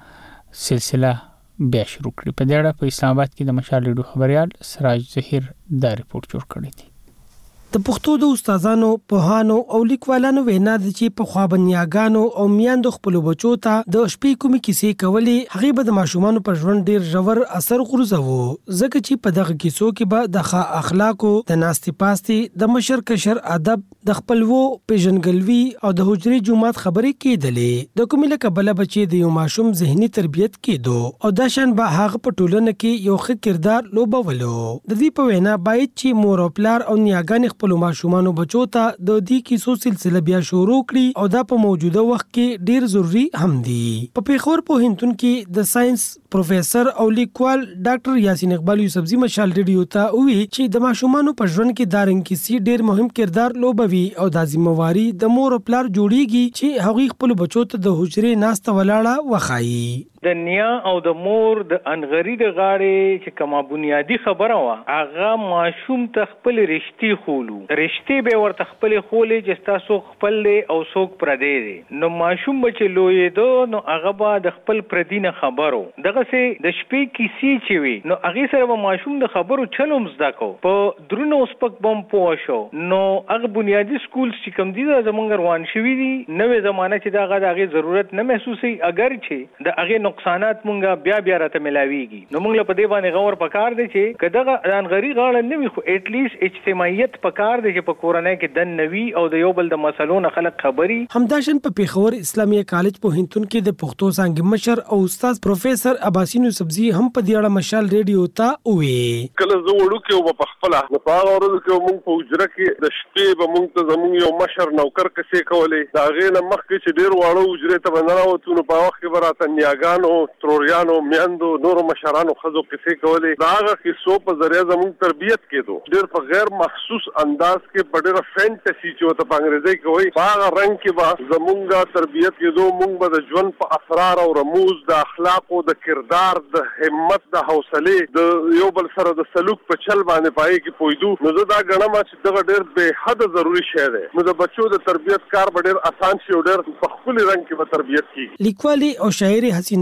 سلسله بیا شروع کړي. په دې اړه په اسلام آباد کې د مشال ریډیو خبريال سراج ظهیر دا ریپورت جوړ کړی دی. د پښتو د استادانو، پوهانو او لیکوالانو وینا د چې په خوا بنیاګانو او میاندو خپل بچو ته د شپې کومې کیسې کولې هغه به د ماشومان پر ژوند ډیر ژور اثر غورځوو ځکه چې په دغه کیسو کې به د ښه اخلاقو، د ناستې پاستې، د مشر کشر ادب، د خپلوو پیژنګلوي او د حجرې جماعت خبرې کېدلې. د کومې لکه بل بچي د یو ماشوم ذهني تربیت کېدو او دا شان به هغه په ټولنه کې یو ښه کردار لوبولو. د دې په وینا باید چې مور او پلار او نیاګان خپل ماشومان بچو ته د دې کیسو سلسله بیا شروع کړي او دا په موجوده وخت کې ډیر ضروری هم دي. په پیښور پوهنتون کې د ساينس پروفیسور او لیکوال ډاکټر یاسین اقبال یوسفزي مشال ریډیو ته وی چې د ماشومان په ژوند کې دارن کیسې ډیر مهم کردار لوبوي او د ذمہواری د مور او پلار جوړیږي چې هغوی خپل بچو ته د حجرې ناسته ولاړه وخایي. د نیا او د مور د انغری د غاړې چې کومه بنیادی خبره وا هغه ماشوم ته خپل رښتې خولو رښتې به ورته خپل خولې چې تاسو خپل او څوک پردې دي نو ماشوم بچ لوی دو نو هغه به د خپل پردینه خبرو دغه سه د شپې کیسې چې وي نو هغه سره به ماشوم د خبرو چلوم زده کو په درونو سپک بم پوه شو نو هغه بنیادی سکول چې کوم دي زمونږ روان شوی دي نوې زمانه چې دغه دغه ضرورت نه محسوسي اگر چې د هغه نقصانات مونږه بیا بیا راته ملاويږي نو موږ په دې باندې غور پکار دي چې کداغه انغری غاړه نه وي خو اټ لیست اجتماعیت پکار دي چې په کورنۍ کې د نوي او د یو بل د مسلو نه خلک خبري. همداشن په پیښور اسلامي کالج پوهنتون کې د پښتو څانګې مشر او استاد پروفیسور عباسین یوسفزي هم په دې اړه مشال ریډیو ته وی کله زه وړو کې په خپل نه پاره ورځ کې مونږ په اجره کې د شپې به مونږ ته زموږ یو مشر نوکر کسې کولې دا غینه مخکې چې ډیر واړو اجره ته بنراوتو نو په وخت کې براته نیاګانو تروریانو میاندو نورو مشرانو خزو کیسې کولې دا هغه کیسو په ذریعہ زموږ تربیت کېدو ډېر په غیر مخصوص انداز کې په ډېر فانټسي چې ته په انګریزي کې وایي په هغه رنګ کې به زموږ تربیت کېدو موږ به د ژوند په اسرار او رموز د اخلاق او د کردار د همت د حوصله د یو بل سره د سلوک په چل باندې پای کې پویدو نو زه دا غنم چې دغه ډېر به حد ضروری شی دی نو د بچو د تربیت کار به ډېر آسان شي او ډېر په خپل رنګ کې به تربیت کیږي. لیکوالي او شاعري حسینا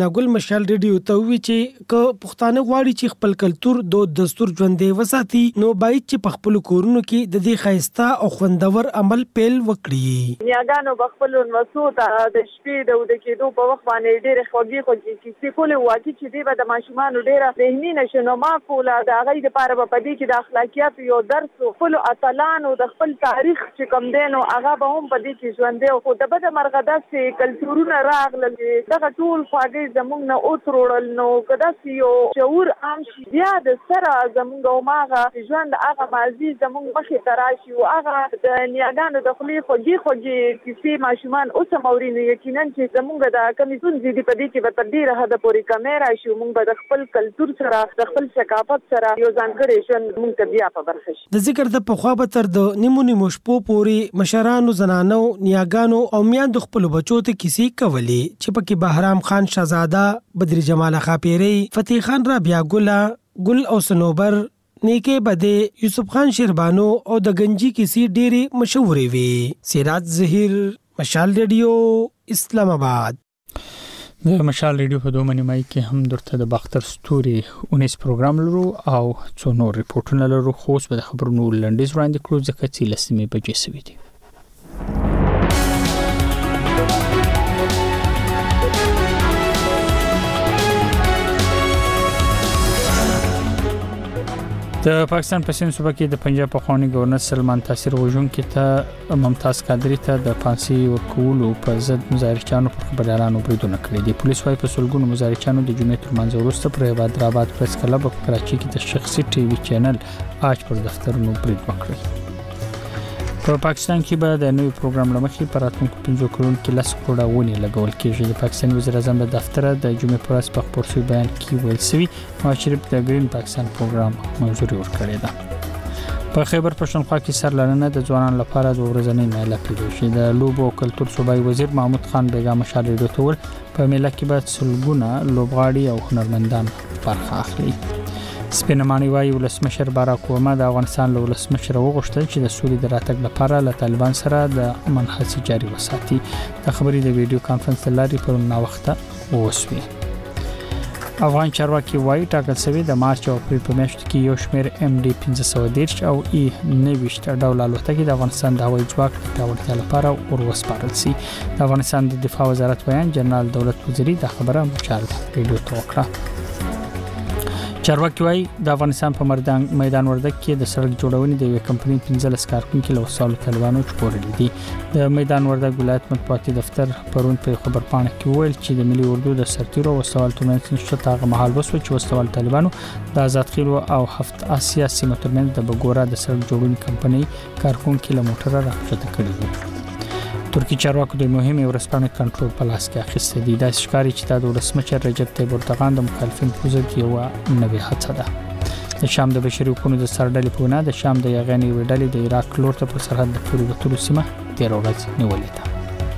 ګل مشال ریډیو ته وی چې ک پښتانه غواړي چې خپل کلچر د دستور ژوندې وساتي نو باید چې په خپل کورونو کې د دې خایسته او خوندور عمل پیل وکړي. نیاګانو بخپل مسعود د شپې د ود کېدو په وخت باندې ډېر خوږی خوږی کیسې کولې واکې چې دی به د ماشومان ډېر ذهني نشنو ما کوله د غي لپاره په دې کې د اخلاقیات یو درس خپل اتلانو د خپل تاریخ چې کوم دینو هغه به هم په دې کې ژوندې او د بده مرغه داسې کلچرونه راغلل دغه ټول خواږی زمونږ نه اوترول نو کدا یو شعور عام شي بیا د سره زمونږ او ماغه ژوند هغه مازی زمونږ مخې تراشي او هغه د نیاګانو د خلی خوږی خوږی کیسې ماشومان اوس مورینو یقینا چې زمونږ د کمیسون زیدي په دې کې به تر ډیره حد پورې کیمرا شي مونږ به د خپل کلچر سره د خپل ثقافت سره یو ځانګړی ژوند مونږ ته بیا په برخه شي. د ذکر د پخوا به تر د نیمو نیمو شپو پورې مشرانو زنانو نیاګانو او میاندو خپل بچو ته کیسې کولې چې پکې بهرام خان شهزاده بدر جمال خاپيري فتح خان رابعه ګل ګل او سنوبر نیکه بده یوسف خان شیربانو او د گنجی کیسې ډېری مشهورې وي. سراج ظهیر مشال ریډیو اسلام آباد. د مشال ریډیو په دوه نیمای کې هم درته د باختر ستوري اونیس پروګرام لرو او څو نور ریپورتونه لرو خو اوس به د خبرونو لنډیز وړاندې کړو ځکه چې لسمې بجې سوي دي. د پاکستان په سند صوبه کې د پنجاب پخوانی گورنر سلمان تاثیر وژونکي ته ممتاز قادری ته د پانسي ورکولو په ضد مظاهرچیانو پر خبريالانو بریدونه کړی دي. پولیس وايي په سلګونو مظاهرچیانو د جمعې تر منځ وروسته پر حیدرآباد پریس کلب په کراچي کې د شخصي ټي وي چینل آج پر دفترونو برید وکړ. په پاکستان کې به د نوي پروګرام لمخې پر راتلونکو پنځو کلونو کې لس کروڑه ونې لګول کېږي. د پاکستان وزیر اعظم د دفتر د جمعې پر ورځ په خبر شوی بیان کې ویل شوی نواز شریف د ګرین پاکستان پروګرام منظوري ورکړې ده. په خیبر پښتونخوا کې سرلارنه د ځوانانو لپاره د ورځنۍ میله پیل شي. د لوبو او کلتور صوبایي وزیر محمود خان بیگا مشال ریډیو ته ویل په میله کې به سلګونه لوبغاړي او هنرمندان برخه اخلي. سپینمانی وايي ولسمشر باراک اوباما د افغانستان له ولسمشر وغوښتل چې د سولې د راتګ لپاره له طالبان سره د امن هڅې جاري وساتي. د خبرې د ویډیو کانفرنس لارې پر نا وخته ووسوي. افغان چارواکي وايي ټاکل شوی د مارچ او اپریل په میاشتو کې یو شمېر ام ډي پنځه دېرش او ای نوي ډول الوتکې د افغانستان د هوایي ځواک د پیاوړتیا لپاره وروسپارل شي. د افغانستان د دفاع وزارت بیان جنرال دولت وزیری د خبره مشال ریډیو ته وکړه. چارواکي وايي د افغانستان په میدان میدان وردګ کې د سړک جوړونې د یو کمپنۍ پنځلس کارکونکو له وسایلو طالبانو چپورلي دي. د میدان وردګ ولایت مطبوعاتي دفتر پرون په خبر پاڼه کې ویل چې د ملي اردو د سرتیرو وسایل ترمنځ نشته هغه مهال وسو چې وسایل طالبانو د آزاد خیلو او هفت آسیا سیمه ترمنځ د بګورا د سړک جوړونې کمپنۍ کارکونکو له موټر راځته کړی وو. ترکی چارواکو د مهمه ورسپانه کنټرول په لاس کې اخیسته دي. د ښکاری چې د ولسمشر رجب طیب اردوغان د مخالفین په ضد یو نوې هڅه ده. د شام د بشري حقوقو د سرډلې په وینا د شام د یغنی وډلې د عراق لور ته پر سرحد د پوري وټلو سیمه تیر ورځ نیولې ده.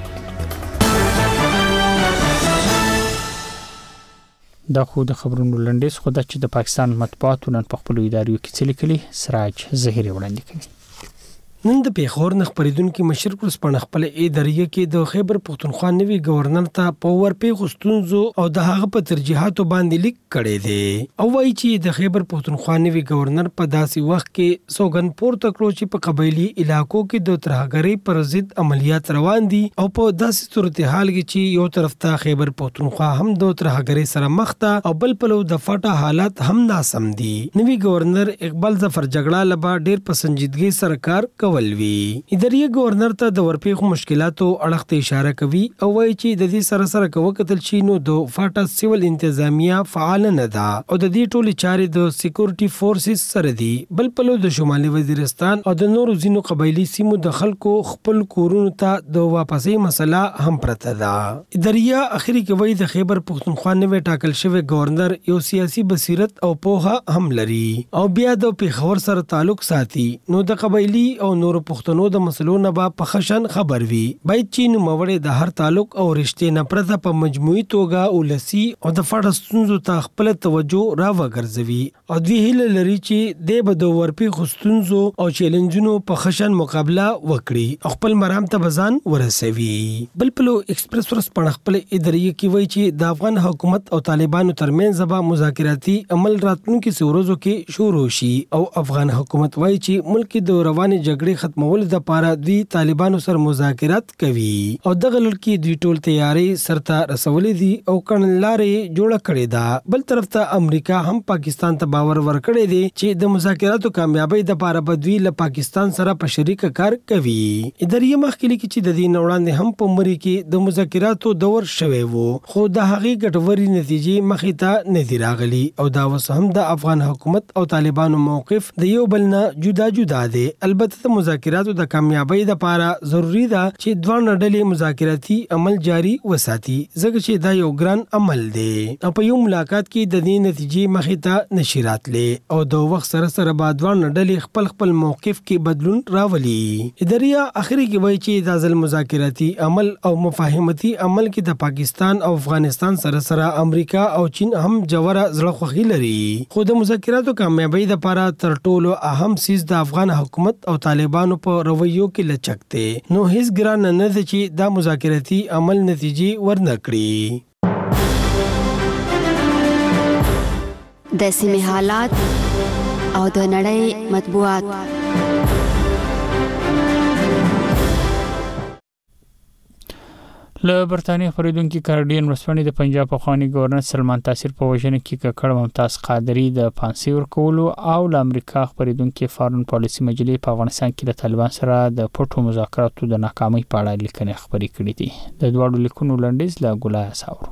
دا خو د خبرونو لنډیز خو د چې د پاکستان مطبوعاتو نن په خپل ادارو کې څه لیکلي سراج ظهیر وړاندې کوي. نن د پیښور نه خبرېدونکو مشر کورسپانډ خپل ادارې کې د خیبر پښتونخوا نوي گورنر ته په ورپې غستونزو او د هغه په ترجیحاتو باندې لیک کړي دي او وایي چې د خیبر پښتونخوا نوي گورنر په داسې وخت کې سوګن پورته کړو چې په قبایلی علاقو کې د ترهګرۍ پر ضد عملیات روان دي او په داسې صورتحال کې چې یو طرف ته خیبر پښتونخوا هم د ترهګرۍ سره مخ ته او بل پلو د فاټا حالات هم ناسم دي. نوي گورنر اقبال ظفر جګړه لبا ډېر په سنجیدګۍ سره کار ولوي. اداري گورنر ته د ورپېښو مشکلاتو اړخ ته اشاره کوي او وایي چې د دې سره سره کوکتل شي نو د فاټا سیول انتظامیه فعال نه ده او د دې ټولې چارې د سکیورټي فورسز سره دي. بل پلو د شمالي وزیرستان او د نورو ځینو قبایلی سیمو د خلکو خپل کورونو ته د واپسې مسله هم پرته ده. اداريه اخري کې وایي د خیبر پښتونخوا نوې ټاکل شوی گورنر یو سیاسي بصیرت او پوهه هم لري او بیا د پیښور سره تعلق ساتي نو د قبایلی او نورو پښتنو د مسلو نه با په خشن خبر وي. باید چین موړې د هر تعلق او رشتې نه پرته په مجموعي توګه ولسی او د فرد ستونزو ته خپل توجه را وګرځوي او دوی هیله لري چې د بده ورپی خستونزو او چیلنجونو په خشن مقابله وکړي خپل مرام ته بزان ورسوي. بل پلو ایکسپریس ورس په خپل ادارې کې وایي چې د افغان حکومت او طالبانو ترمنځ به مذاکراتي عمل راتلونکي ورځو کې شروع شي او افغان حکومت وایي چې ملک د روانې جګړې ختمولو لپاره دوی طالبانو سره مذاکرات کوي او دغه لړ دوی ټول تیاری سرته رسولې دي او کړنلارې جوړه کړې ده. بل طرف ته امریکا هم پاکستان ته باور ورکړی دی چې د مذاکراتو کامیابی د لپاره به دوی له پاکستان سره په شریک کار کوي. ادارې مخکې لیکي چې د دې نوړاندې هم په مری کې د مذاکراتو دور شوی وو خو د هغې ګټوري نتیجې مخې ته نه دي راغلي او دا اوس هم د افغان حکومت او طالبانو موقف د یو بل نه جدا جدا دی. البته د مذاکراتو د کامیابی لپاره ضروری ده چې دوه ډلې مذاکراتي عمل جاری وساتي ځکه چې دا یو ګران عمل دی او په یو ملاقات کې د دې نتیجې مخې ته نشي راتلې او د وخت سره سره بعد دوه ډلې خپل خپل موقف کې بدلون راولي. ادارې اخري کې وایي چې د ځل مذاکراتي عمل او مفاهمتي عمل کې د پاکستان او افغانستان سره سره امریکا او چین هم جوړه زړه خوخي لري خو د مذاکراتو کامیابی لپاره تر ټولو اهم سیس د افغان حکومت او طالبانو په رویو کې لچکته نو هیڅ ګران نه ده چې دا مذاکراتي عمل نتیجې ورنکړي. د سیمې حالات او د نړۍ مطبوعات. له برتانیې خبرېدونکي کارډین ورسپانې د پنجاب پخوانی گورنر سلمان تاثیر په وژنه کې ککړ ممتاز قادری د پانسي ورکولو او له امریکا خبرېدونکي فارن پالیسي مجلې په افغانستان کې د طالبان سره د پټو مذاکراتو د ناکامۍ په اړه لیکنې خبرې کړې دي. د دواړو لیکونو لنډیز له ګلای ساورو.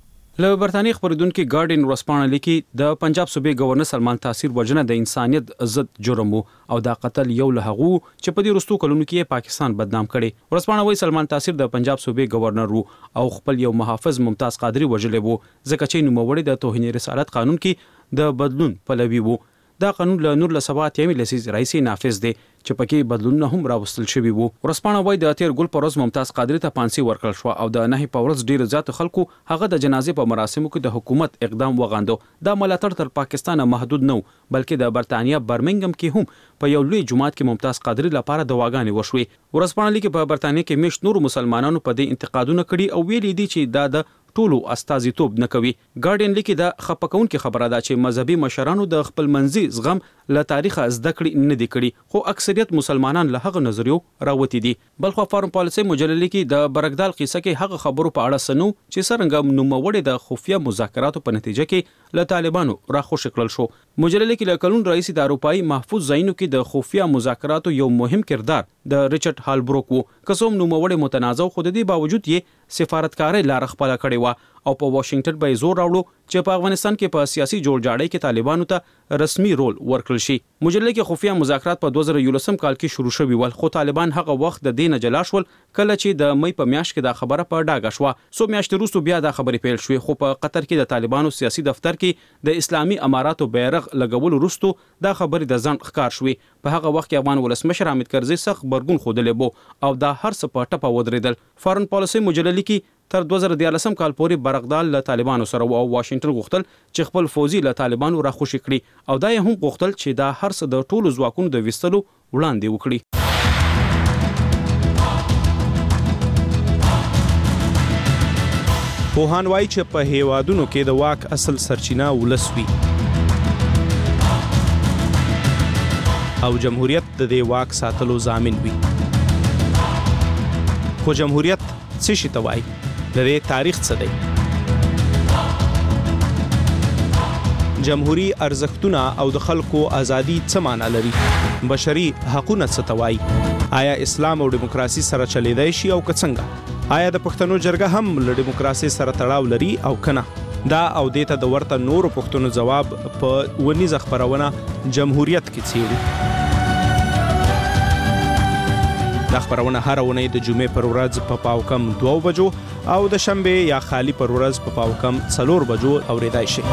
له برتانیې خبرېدونکي ګارډین ورسپانه لیکي د پنجاب صوبې گورنر سلمان تاثیر وژنه د انسانیت ضد جرم او دا قتل یو له هغو چې په دې وروستو کلونو کې پاکستان بدنام کړي. ورسپانه وایي سلمان تاثیر د پنجاب صوبې گورنر او خپل یو محافظ ممتاز قادری وژلی وو ځکه چې نوموړی د توهین رسالت قانون کې د بدلون پلوي وو. دا قانون له نور له سبا اتیامي لسیز رئیسي نافذ دی چې پکې بدلونونه هم راوستل شوي وو. ورسپانه وایي د تیر ګل پروز ممتاز قادری ته پانسي ورکړل شو او د نه په ورځ ډیر زیات خلکو هغه د جنازې په مراسمو کې د حکومت اقدام وغاندو. دا ملاتړ تر پاکستان محدود نه بلکې د برتانیا برمنګم کې هم په یو لوی جماعت کې ممتاز قادری لپاره دواګانې وشوي. ورسپانه لیکي په برتانیا کې مشت نور مسلمانانو په دې انتقادونه کړي او ویلي دي چې دا د ټولو استازیتوب نه کوي. ګارډین لیکي دا خپکون کې خبره ده چې مذهبي مشرانو د خپل منځي زغم له تاریخه زده کړې نه دي کړي خو اکثریت مسلمانان له هغه نظریو راوتی دي. بلخو فارم پالیسي مجلې لیکي د برګدال قصه کې هغه خبرو په اړه سنو چې څنګه نوموړی د خفیه مذاکراتو په نتیجه کې له طالبانو راخوش کړل شو. مجلې لیکي له کلون رئیس د اروپאי محفوظ ځایونو کې د خفیه مذاکراتو یو مهم کردار د ریچارډ هالبروک وو. قسم نوموړی متنازع خو د دې باوجود یې سفارتکاري لار خپل کړی و او په واشنگټن به زور راوړو چې په افغانستان کې په سیاسي جوړجاړی کې طالبانو ته رسمي رول ورکړل شي. مجلې کې خفیه مذاکرات په دوه زره یولسم کال کې شروع شوي ول خو طالبان هغه وخت د دین جلا شول کله چې د مې په میاشت کې دا خبره په ډاګه شو. سو میاشتې وروسته بیا دا خبرې پیل شوې خو په قطر کې د طالبانو سیاسي دفتر کې د اسلامي اماراتو بیرغ لګول وروسته دا خبرې د ځان ښکار شوې. په هغه وخت کې افغان ولسمشر حامد کرزي سخت برګون خوده بو او دا هر څه په ټپه ودرېدل. فارن پالیسي مجلې لیکي تر دوه زره دیارلسم کال پورې برغدال له طالبانو سره او واشنگټن غوښتل چې خپل فوزي له طالبانو راخوشي کړي او دا یې هم غوښتل چې دا هر څه د ټولو ځواکونو د وستلو وړاندې وکړي. پوهان وایي چې په هیوادونو کې د واک اصل سرچینه ولس وي او جمهوریت د دې واک ساتلو ضامن وي. خو جمهوریت څه شي ته وایي؟ د دې تاریخ څه دی؟ جمهوری ارزښتونه او د خلکو ازادي څه معنا لري؟ بشري حقوقونه څه ته وایي؟ آیا اسلام او دیموکراسي سره چلیدای شي او که څنګه؟ آیا د پښتنو جرګه هم له دیموکراسي سره تړاو لري او کنه؟ دا او دیته د ورته نورو پښتنو جواب په ونیزه خبرونه جمهوریت کې څیړي. دا خبرونه هر ونې د جمعې پر ورځ په پاو کم دوه بجو او د شنبه یا خالی پر ورځ په پاو کم څلور بجو اوریدای شي.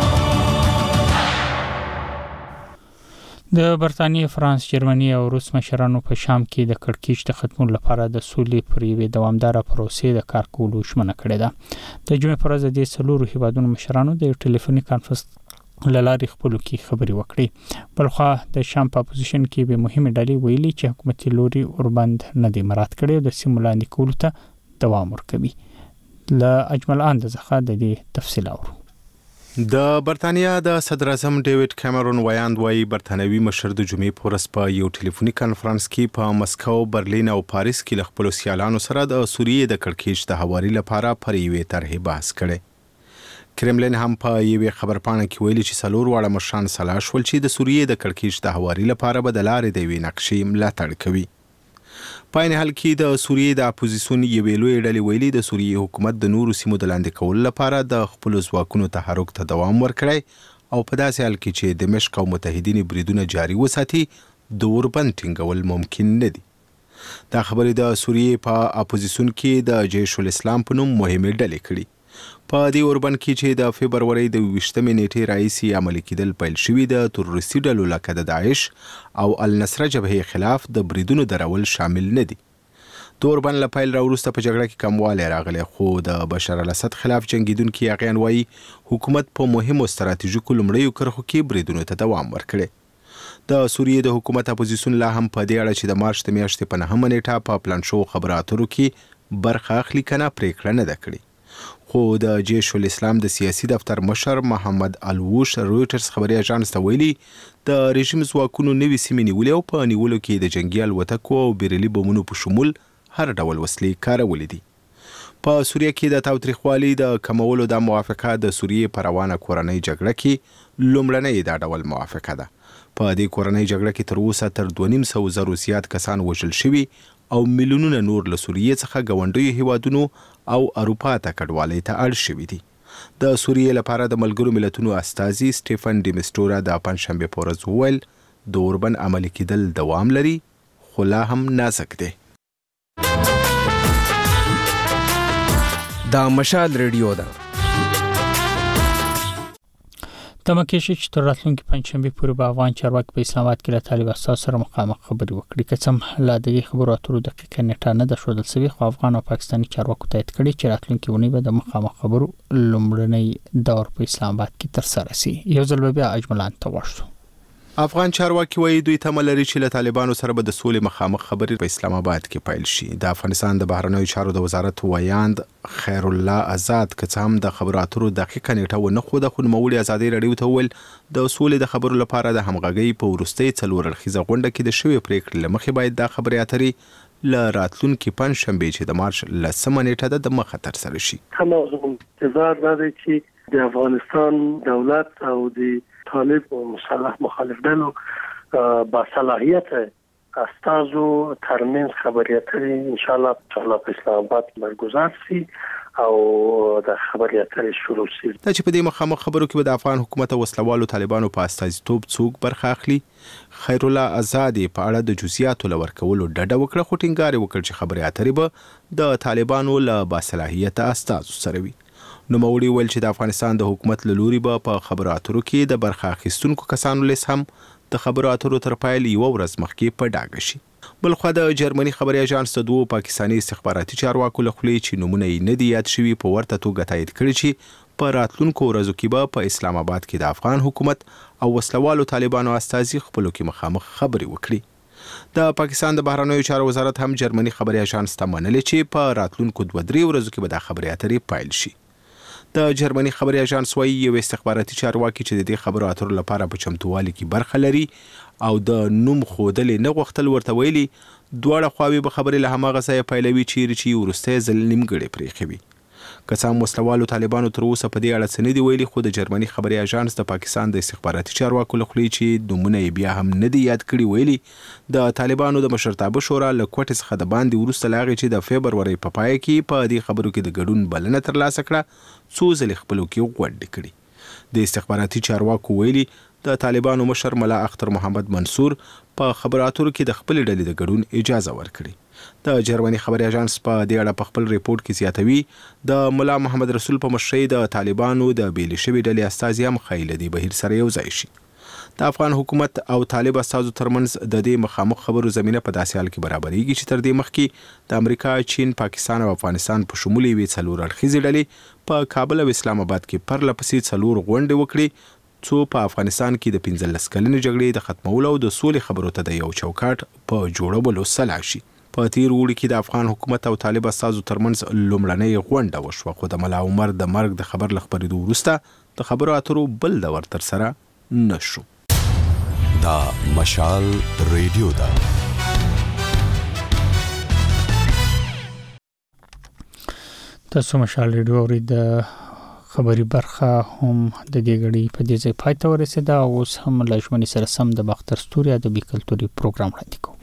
د برتانیې، فرانس، جرمني او روس مشرانو په شام کې د کړکېچ د ختمولو لپاره د سولې پر یوې دوامداره پروسې د کار کولو ژمنه کړې ده. د جمعې پر ورځ د څلورو هیوادونو مشرانو د یو ټلیفوني کانفرنس لارې خپلو کې خبرې وکړي. بلخوا د شام په اپوزیشن کې به مهمه ډلې ویلي چې حکومتي لوري وربند نه دی مراد کړی او د سیمو لاندې کولو ته دوام ورکوي. له اجمل اند څخه د دې تفصیل اورو. د برتانیا د صدر اعظم ډیوډ کیمرون وایاند وایي برتانوي مشر د جمعې په ورځ په یو ټلیفوني کانفرنس کې په مسکو، برلین او پاریس کې له خپلو سیالانو سره د سوریې د کړکېچ د هواري لپاره پر یوې طرحې بحث کړی. کرملین هم په یوې خبرپاڼه کې ویلي چې څلور واړه مشران سلا شول چې د سوریې د کړکېچ د هواري لپاره به د لارې د یوې نقشې ملاتړ کوي. په عین حال کې د سوریې د اپوزیسیون یوې لویې ډلې ویلي د سوریې حکومت د نورو سیمو د لاندې کولو لپاره د خپلو ځواکونو تحرک ته دوام ورکړی او په داسې حال کې چې دمشق او متحدین بریدونه جاري وساتي د اوربند ټینګول ممکن نه دي. دا خبرې د سوریې په اپوزیسیون کې د جیش الاسلام په نوم مهمې ډلې کړي. په دې اوربند کې چې د فبرورۍ د ویشتمې نیټې راهیسې عملي کېدل پیل شوي د تروریستي ډلو لکه د داعش او النصره جبهې خلاف د بریدونو درول شامل نه دي. د اوربند له پیل راوروسته په جګړه کې کموالی راغلی، خو د بشار الاسد خلاف جنګېدونکي یاغیان وایي حکومت په مهمو ستراتیژیکو لومړیو کرښو کې بریدونو ته دوام ورکړی. د سوریې د حکومت اپوزیسیون لا هم په دې اړه چې د مارچ د میاشتې په نهمه نیټه په پلان شوو خبرو اترو کې برخه اخلي که نه پرېکړه نه ده کړې. خو د جیش الاسلام د سیاسي دفتر مشر محمد الووش رویټرز خبري اژانس ته ویلي د رژیم ځواکونو نوې سیمې نیولې او په نیولو کې د جنګي الوتکو او بیرلي بمونو په شمول هر ډول وسلې کارولې دي. په سوریه کې د تاوتریخوالي د کمولو د موافقه د سوریې په روانه کورنۍ جګړه کې لومړنۍ دا ډول موافقه ده. په دې کورنۍ جګړه کې تر اوسه تر دوه نیم سوه زرو زیات کسان وژل شوي او میلیونونه نور له سوریې څخه ګاونډیو هیوادونو او اروپا ته کډوالۍ ته اړ شوي دي. د سوریې لپاره د ملګرو ملتونو استازي سټیفن ډیمسټورا د پنجشنبې په ورځ وویل د اوربند عملي کېدل دوام لري خو لا هم نازک دی. دا مشال ریډیو ده. تمه کېږي چې تر راتلونکي پنجشنبې پورې به افغان چارواکي په اسلام آباد کې له طالب اساس سره مخامخ خبرې وکړي. که څه هم لا د دې خبرو اترو دقیقه نیټه نه ده ښودل شوې، خو افغان او پاکستاني چارواکو تایید کړي چې راتلونکي اونۍ به د مخامخ خبرو لومړنی دور په اسلام آباد کې ترسره شي. یو ځل به بیا اجملان ته ورشو. افغان چارواکي وایي دوی تمه لري چې له طالبانو سره به د سولې مخامخ خبرې په اسلام آباد کې پیل شي. د افغانستان د بهرنیو چارو د وزارت وایاند خیر الله آزاد که څه هم د خبرو اترو دقیقه نیټه ونه ښوده، خو نوموړي ازادۍ راډیو ته وویل د سولې د خبرو لپاره د همغږۍ په وروستۍ څلور اړخیزه غونډه کې د شوې پرېکړې له مخې باید دا خبرې اترې له راتلونکي پنجشنبې چې د مارچ لسمه نیټه ده د مخه ترسره شي. هماغه انتظار دا دی چې د افغانستان دولت او د طالب و مسلح مخالف ډلو با صلاحیت استازو ترمنځ خبرې اترې ان شاء الله په اسلام آباد برگزار شي او د خبرې اترې شروع شي. دا چې په دې مخامخ خبرو کې به د افغان حکومت او وسلوالو طالبانو په استازیتوب څوک برخه اخلي، خیر الله آزاد په اړه د جزئیاتو له ورکولو ډډه وکړه، خو ټینګار وکړ چې خبرې اترې به د طالبانو له باصلاحیته استازو سره وي. نوموړي ویل چې د افغانستان د حکومت له لوري به په خبرو اترو کې د برخه اخیستونکو کسانو لیست هم د خبرو اترو تر پیل یوه ورځ مخکې په ډاګه شي. بلخوا د جرمني خبري اژانس د دوو پاکستاني استخباراتي چارواکو له خولې چې نومونه یې نه دي یاد شوي په ورته توګه تایید کړي چې په راتلونکو ورځو کې به په اسلام آباد کې د افغان حکومت او وسلوالو طالبانو استازي خپلو کې مخامخ خبرې وکړي. د پاکستان د بهرنیو چارو وزارت هم جرمني خبري اژانس ته منلې چې په راتلونکو دوه درې ورځو کې به دا خبرې اترې پیل شي. د جرمني خبري اژانس وایي یو استخباراتي چارواکي چې د دې خبرو اترو لپاره په چمتووالي کې برخه لري او د نوم ښودلې نه غوښتل ورته ویلي دواړه خواوې به خبرې له هماغه ځایه پیلوي چیرې چې وروستی ځل نیمګړې پرېښوي. که څه هم وسلوالو طالبانو تر اوسه په دې اړه څه نه دي ویلي، خو د جرمني خبري اژانس د پاکستان د استخباراتي چارواکو له خولې چې نومونه یې بیا هم نه دي یاد کړي ویلي د طالبانو د مشرتابه شورا له کوټې څخه د باندې وروسته له هغې چې د فبرورۍ په پای کې په دې خبرو کې د ګډون بلنه ترلاسه کړه څو ځلې خپلو کې غونډې کړي. د استخباراتي چارواکو ویلي د طالبانو مشر ملا اختر محمد منصور په خبرو اترو کې د خپلې ډلې د ګډون اجازه ورکړي. د جرمني خبري اژانس په دې اړه په خپل ریپورت کې زیاتوي د ملا محمد رسول په مشرۍ د طالبانو د بیلې شوې ډلې استازي هم ښایي له دې بهیر سره یو ځای شي. د افغان حکومت او طالب استازو ترمنځ د دې مخامخ خبرو زمینه په داسې حال کې برابرېږي چې تر دې مخکې د امریکا، چین، پاکستان او افغانستان په شمول یوې څلور اړخیزې ډلې په کابل او اسلام آباد کې پرله پسې څلور غونډې وکړي څو په افغانستان کې د پنځلس کلنې جګړې د ختمولو او د سولې خبرو ته د یو چوکاټ په جوړولو سلا شي. په تیر وړي کې د افغان حکومت او طالب استازو ترمنځ لومړنۍ غونډه وشوه، خو د ملا عمر د مرګ د خبر له خبرېدو وروسته د خبرو اترو بل دور ترسره نشو. دا مشال ریډیو ده. تاسو مشال ریډیو اورید. خبري برخه هم د دې غړي په دې ځای پای ته ورسېده او اوس هم له ژوندۍ سره سم د باختر ستوري ادبي کلتوري پروګرام وړاندې کوو.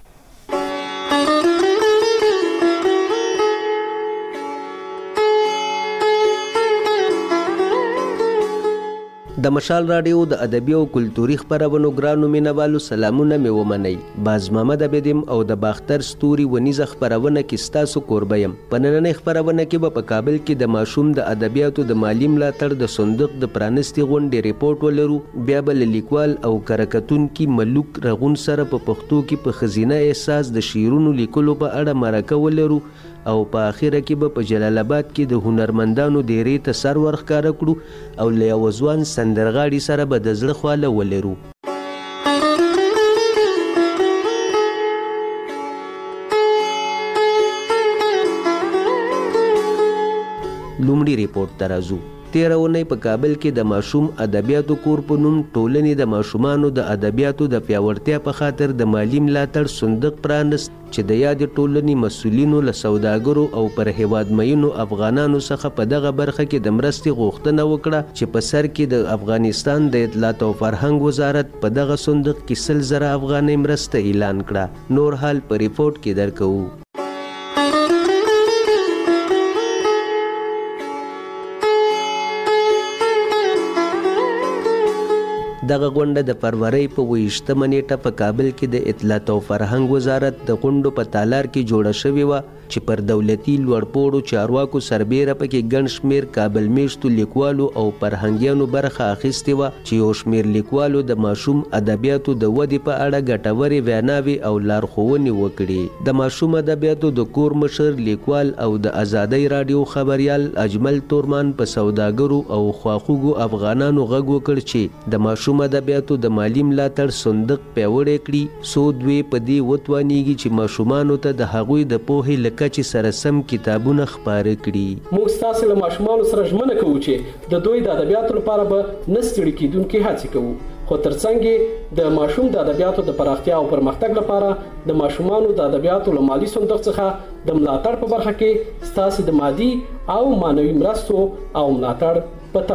د مشال رادیو د ادبي او کلتوري خبرونو ګرانو مینوالو سلامونه مې ومنئ. باز محمد عبدم او د باختر ستوري ونیزه خبرونه کې ستاسو کوربه یم. په نننۍ خبرونه کې به په کابل کې د ماشوم د ادبیاتو د مالی ملاتړ د صندوق د پرانستې غونډې ریپورت ولرو. بیا به له لیکوال او کرکټونکي ملوک رغون سره په پښتو کې په خزینه احساس د شعرونو لیکلو په اړه مرکه ولرو او په اخره کې به په جلال آباد کې د هنرمندانو ډېرې ته سر ورښکاره کړو او له یو ځوان سندرغاړي سره به د زړه خواله ولرو. لومړی ریپورت ته راځو. تیره اونۍ په کابل کې د ماشوم ادبیاتو کور په نوم ټولنې د ماشومانو د ادبیاتو د پیاوړتیا په خاطر د مالی ملاتړ صندوق پرانست چې د یادې ټولنې مسؤلینو له سوداګرو او پر هیواد مینو افغانانو څخه په دغه برخه کې د مرستې غوښتنه وکړه چې په سر کې د افغانستان د اطلاعات او فرهنګ وزارت په دغه صندوق کې سل زره افغانۍ مرسته اعلان کړه. نور حال په ریپورت کې درکوو. دغه غونډه د فروری په اوویشتمه نیټه په کابل کې د اطلاعات او فرهنګ وزارت د غونډو په تالار کې جوړه شوې وه چې پر دولتي لوړپوړو چارواکو سربیره پکې ګڼ شمېر کابل میشتو لیکوالو او فرهنګیانو برخه اخیستې وه چې یو شمېر لیکوالو د ماشوم ادبیاتو د ودې په اړه ګټورې ویناوې او لارښوونې وکړې. د ماشوم ادبیاتو د کور مشر لیکوال او د ازادۍ راډیو خبریال اجمل تورمان په سوداګرو او خواخوږو افغانانو غږ وکړ چې د ماشوم ادبیاتو د مالی ملاتړ صندوق پیاوړی کړي څو دوی په دې وتوانیږي چې ماشومانو ته د هغوی د پوهې له کچې سره سم کتابونه خپاره کړي. موږ ستاسو له ماشومانو سره ژمنه کوو چې د دوی د ادبیاتو لپاره به نه ستړي کیدونکې هڅې کوو، خو ترڅنګ د ماشوم د ادبیاتو د پراختیا او پرمختګ لپاره د ماشومانو د ادبیاتو له مالی صندوق څخه د ملاتړ په برخه کې ستاسو د مادي او معنوي مرستو او ملاتړ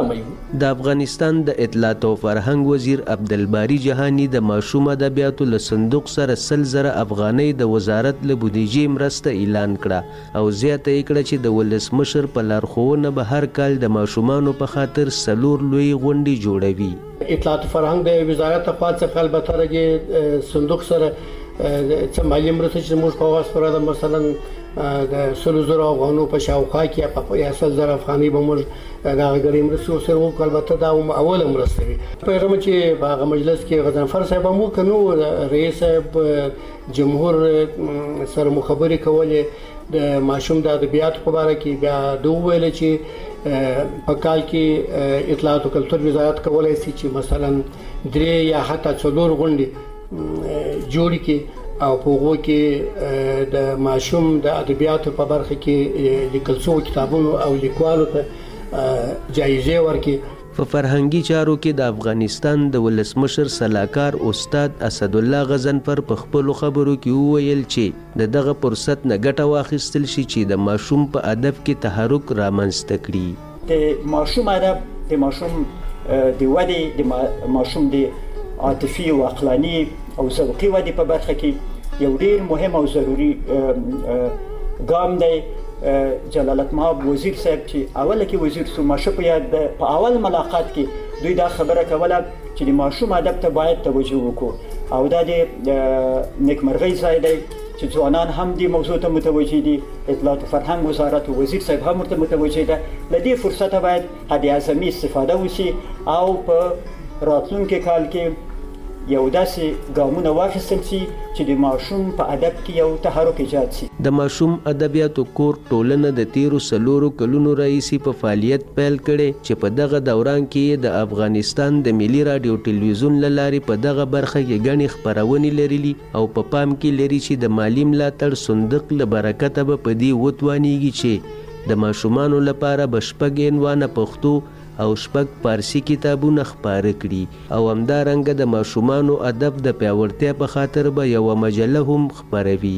د افغانستان د اطلاعات او فرهنګ وزیر عبدالباری جهانی د ماشوم ادبیاتو له صندوق سره سل زره افغانۍ د وزارت له بودیجې مرسته اعلان کړه او زیاته یې کړه چې د ولسمشر په لارښوونه به هر کال د ماشومانو په خاطر څلور لوی غونډې جوړوي. اطلاعات او فرهنګ د وزارت خوا څخه البته د صندوق سره څه مالي مرسته چې موږ په واسطه د مثلا د سلو زره افغانو په شاوخوا کې په یا سل زره افغانۍ به موږ دا غړي مرسته سره وکړ. البته دا اوله مرسته وي. په هغه چې په هغه مجلس کې غضنفر صاحب مو کنو رئیس صاحب جمهور سره مخابره کولې د ماشوم د ادبیاتو په اړه کې بیا دوه ویل چې په کال کې اطلاعات او کلتور وزارت کولای شي چې مثلا درې یا حتی څلور غونډې جوړ کړي او په هغه کې د ماشوم د ادبیاتو په برخه کې لیکل شوی کتابونو او لیکوالو ته جایزه ورکړي. په فرهنګي چارو کې د افغانستان د ولسمشر سلاکار استاد اسد الله غضنفر په خپل خبرو کې وویل چې د دغه فرصت نه ګټه واخیستل شي چې د ماشوم په ادب کې تحرک رامنځته کړي. د ماشوم ادب د ماشوم د ودې د ماشوم د عاطفي او عقلاني او ذوقي ودې په برخه کې یو ډیر مهم او ضروري ګام دی. جلالت مآب وزیر صاحب چې اوله کې وزیر سو ماشه په یاد په اول ملاقات کې دوی دا خبره کوله چې د ماشوم ادب ته باید توجه وکړو او دا د نیکمرغۍ ځای دی چې ځوانان هم دې موضوع ته متوجه دي. اطلاعات او فرهنګ وزارت او وزیر صاحب هم ورته متوجه ده. له دې فرصته باید حد اعظمي استفاده وشي او په راتلونکي کال کې یو داسې ګامونه واخیستل شي چې د ماشوم په ادب کې یو تحرک ایجاد شي. د ماشوم ادبیاتو کور ټولنه د تیرو سلورو کلونو راهیسې په فعالیت پیل کړي چې په دغه دوران کې د افغانستان د ملي رادیو ټلویزیون له لارې په دغه برخه کې ګڼې خپرونې لرلي او په پام کې لري چې د مالي ملاتړ صندوق له برکته به په دې وتوانیږي چې د ماشومانو لپاره به شپږ عنوانه پښتو او شپږ فارسی کتابونه خپاره کړي او همدارنګه د ماشومانو ادب د پیاوړتیا په خاطر به یوه مجله هم خپروي.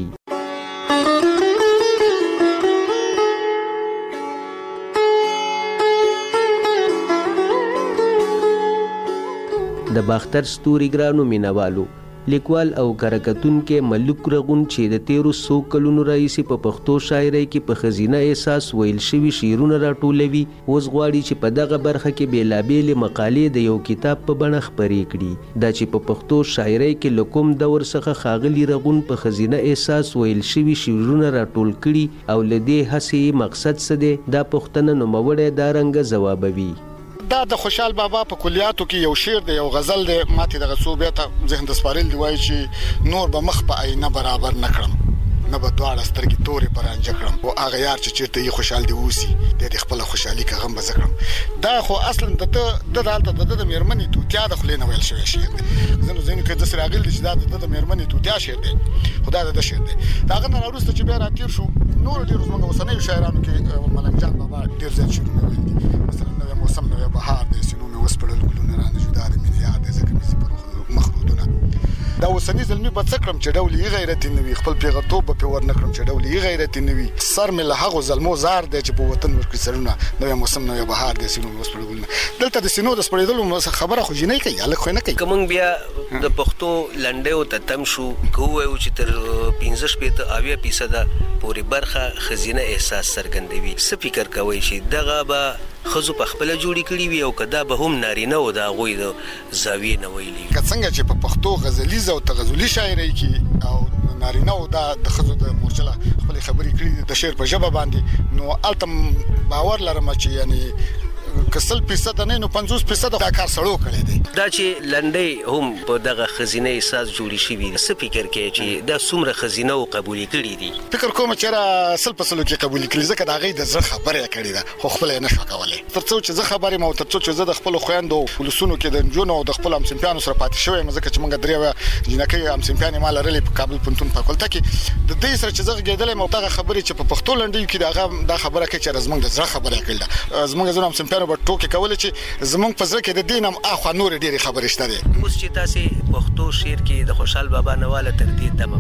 د باختر ستوري ګرانو مینوالو، لیکوال او کرکټونکي ملک رغون چې د تیرو څو کلونو راهیسې په پښتو شاعرۍ کې په ښځینه احساس ویل شوي شعرونه راټولوي، اوس غواړي چې په دغه برخه کې بېلابېلې مقالې د یو کتاب په بڼه خپرې کړي. دا چې په پښتو شاعرۍ کې له کوم دور څخه ښاغلي رغون په ښځینه احساس ویل شوي شعرونه راټول کړي او له دې هڅې مقصد څه دی، دا پوښتنه نوموړی دا رنګه ځوابوي. دا د خوشحال بابا په کلیاتو کې یو شعر دی، یو غزل دی، ماته دغه څو بیته ذهن ته سپارل دی، وایي چې نور به مخ په آینه برابر نه کړم، نه به دواړه سترګې تورې په رانجه کړم، او هغه یار چې چېرته یې خوشحال دی اوسي دی د خپله خوشحالي که غم به زه کړم. دا خو اصلا د ده د هلته د ده د مېرمنې توتیا د خولې نه ویل شوی شعر دی. ځینو ځایونو کې داسې راغلي دي چې دا د ده د مېرمنې توتیا شعر دی، خو دا د ده شعر دی. د هغه نه راوروسته چې بیا راتېر شو، نورو ډېرو زموږ اوسنیو شاعرانو کې ملنګ جان بابا ډېر زیات شعرونه ویل دي. مثلا نوی موسم، نوی بهار دی، سینو مې وسپړل ګلونه رانه جدا د مینې یاد دی، ځکه مې زه پر مخ رودونه. دا اوسني زلمي به څه کړم چې ډول یې غیرتي نه وي، خپل پیغلتوب به پرې ور نه کړم چې ډول یې غیرتي نه وي. سر مې له هغو زلمو زار دی چې په وطن ورکړي سرونه، نوی موسم، نوی بهار دی، سینو مې وسپړل ګلونه. دلته د سینو د سپړېدلو خبره خو جینۍ کوي، هلک خو یې نه کوي. که موږ بیا د پښتو لنډیو ته تم شو، که ووایو چې تر پنځه شپېته اویا فیصده پورې برخه ښځینه احساس څرګندوي، څه فکر کوئ چې دغه به ښځو په خپله جوړې کړي وي او که دا به هم نارینه و د هغوی د زاویې نه ویلي وي؟ که څنګه چې په پښتو غزلیزه او تغزلي شاعرۍ کې او نارینه و دا د ښځو د مورچله خپلې خبرې کړي دي د شعر په ژبه باندې، نو هلته باور لرم چې یعنې که سل فیصده نه نو پنځوس فیصده دا کار سړو کړی دی. دا چې لنډۍ هم په دغه ښځینه احساس جوړې شوي، څه فکر کوې چې دا څومره ښځینه و قبولې کړي دي؟ فکر کوم چې را سل په سلو کې قبولې کړي، ځکه د هغې د زړه خبره یې کړې ده، خو خپله یې نه شوه کولی. تر څو چې زه خبر یم او تر څو چې زه د خپلو خویندو ولسونو کې د نجونو او د خپلو همصنفیانو سره پاتې شوی یم، ځکه چې موږ درې اویا جینکۍ همصنفیانې ما لرلې په کابل پوهنتون فاکولته کې، د دې سره چې زه غږېدلی یم او دغه خبرې چې په پښتو لنډیو کې د هغه دا خبره کوي چې زموږ د زړه خبره یې کړې ده. زموږ ځینو همصنفیانو به ټوکې کولې چې زمونږ په زړه کې د دې نه اخوا نورې ډېرې خبرې شته دي. اوس چې تاسې پښتو شعر کې د خوشحال بابا نواله تر دې دمه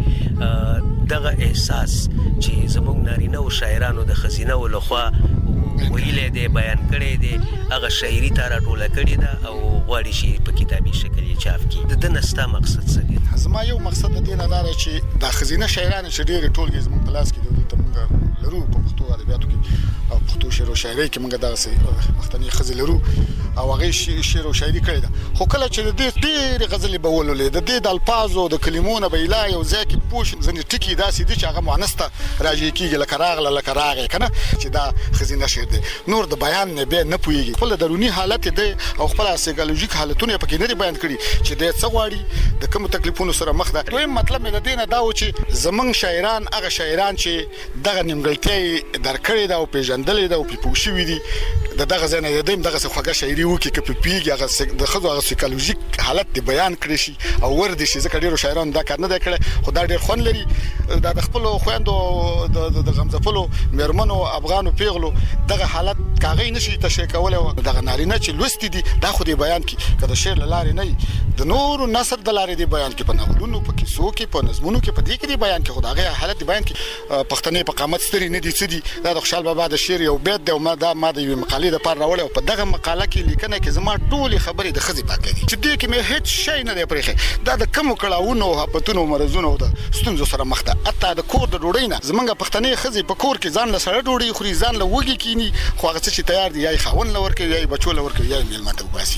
پورې دغه احساس چې زمونږ نارینه و شاعرانو د ښځینهو لخوا ویلی دی، بیان کړی دی، هغه شاعري تا راټوله کړې ده او غواړي چې په کتابي شکل یې چاپ کړي، د ده نه ستا مقصد څه دی؟ زما یو مقصد د دې نه دا دی چې دا ښځینه شاعرانې چې ډېرې ټولګې زموږ په لاس کې دي، دلته موږ لرو په پښتو ادبیاتو کې او پښتو شعر او شاعرۍ کې موږ دغسې پښتنې ښځې لرو او هغې شعر او شاعري کړې ده. خو کله چې د دې ډېرې غزلې به ولولې، د دې د الفاظو د کلمو نه به یې لا یو ځای کې پوه شي، ځینې ټکي داسې دي چې هغه مؤنث ته راجع کېږي، لکه راغله لکه راغی، که نه چې دا ښځینه شعر دی. نور د بیان نه بیا نه پوهېږي، خپل دروني حالت یې دی او خپل سایکالوژیک حالتونه یې پکې نه دي بیان کړي چې دی څه غواړي، د کومو تکلیفونو سره مخ ده. دویم مطلب مې د دې نه دا و چې زموږ شاعران هغه شاعران چې دغه نیمګړتیا یې درکړې ده او پېژندلې ده او پرې پوه شوي دي، د دغه ځای نه د دوی هم دغسې خوږه شاعري وکړي، که پرې پوهېږي هغه د ښځو هغه سایکالوژیک حالت دې بیان کړی شي او ور دې شي، ځکه ډېرو شاعرانو دا کار نه دی کړی، خو دا ډېر خوند لري. دا د خپلو خویندو د غمځپلو مېرمنو افغانو پیغلو دغه حالت که هغې نه شي تشریح کولی، او دغه نارینه چې لوستي دي دا خو دې بیان کړي، که د شعر له لارې نه وي، د نورو نثر د لارې دې بیان کړي، په ناولونو، په کیسو کې، په نظمونو کې، په دې کې دې بیان کړي، خو د هغې حالت دې بیان کړي. پښتنې په قامت سترې نه دي څه دي، دا د خوشحال بابا د شعر یو بیت دی او ما دا ما د یوې مقالې دپاره راوړی او په دغه مقاله کې لیکنه کې زما ټولې خبرې د ښځې پاکې دي چې دې کې مې هېڅ شی نه دی پرېښی. دا د کومو کړاوونو او آفتونو او مرضونو او د ستونزو سره مخ ده. حتی د کور د ډوډۍ نه زموږ پښتنې ښځې په کور کې ځان له سړه ډوډۍ خوري، ځان له وږي کیني، خو هغه څه چې تیار دي یا یې خاوند له ورکوي یا یې بچو له ورکوي یا یې مېلمه ته وباسي.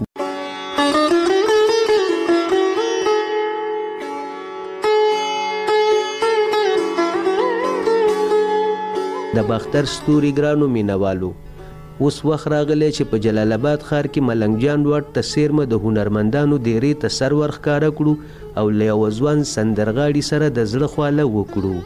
د باختر ستوري ګرانو مینوالو، اوس وخت راغلی چې په جلال آباد ښار کې ملنګ جان واټ ته څیرمه د هنرمندانو ډیرې ته سر ورښکاره کړو او له یوه ځوان سندرغاړي سره د زړه خواله وکړو.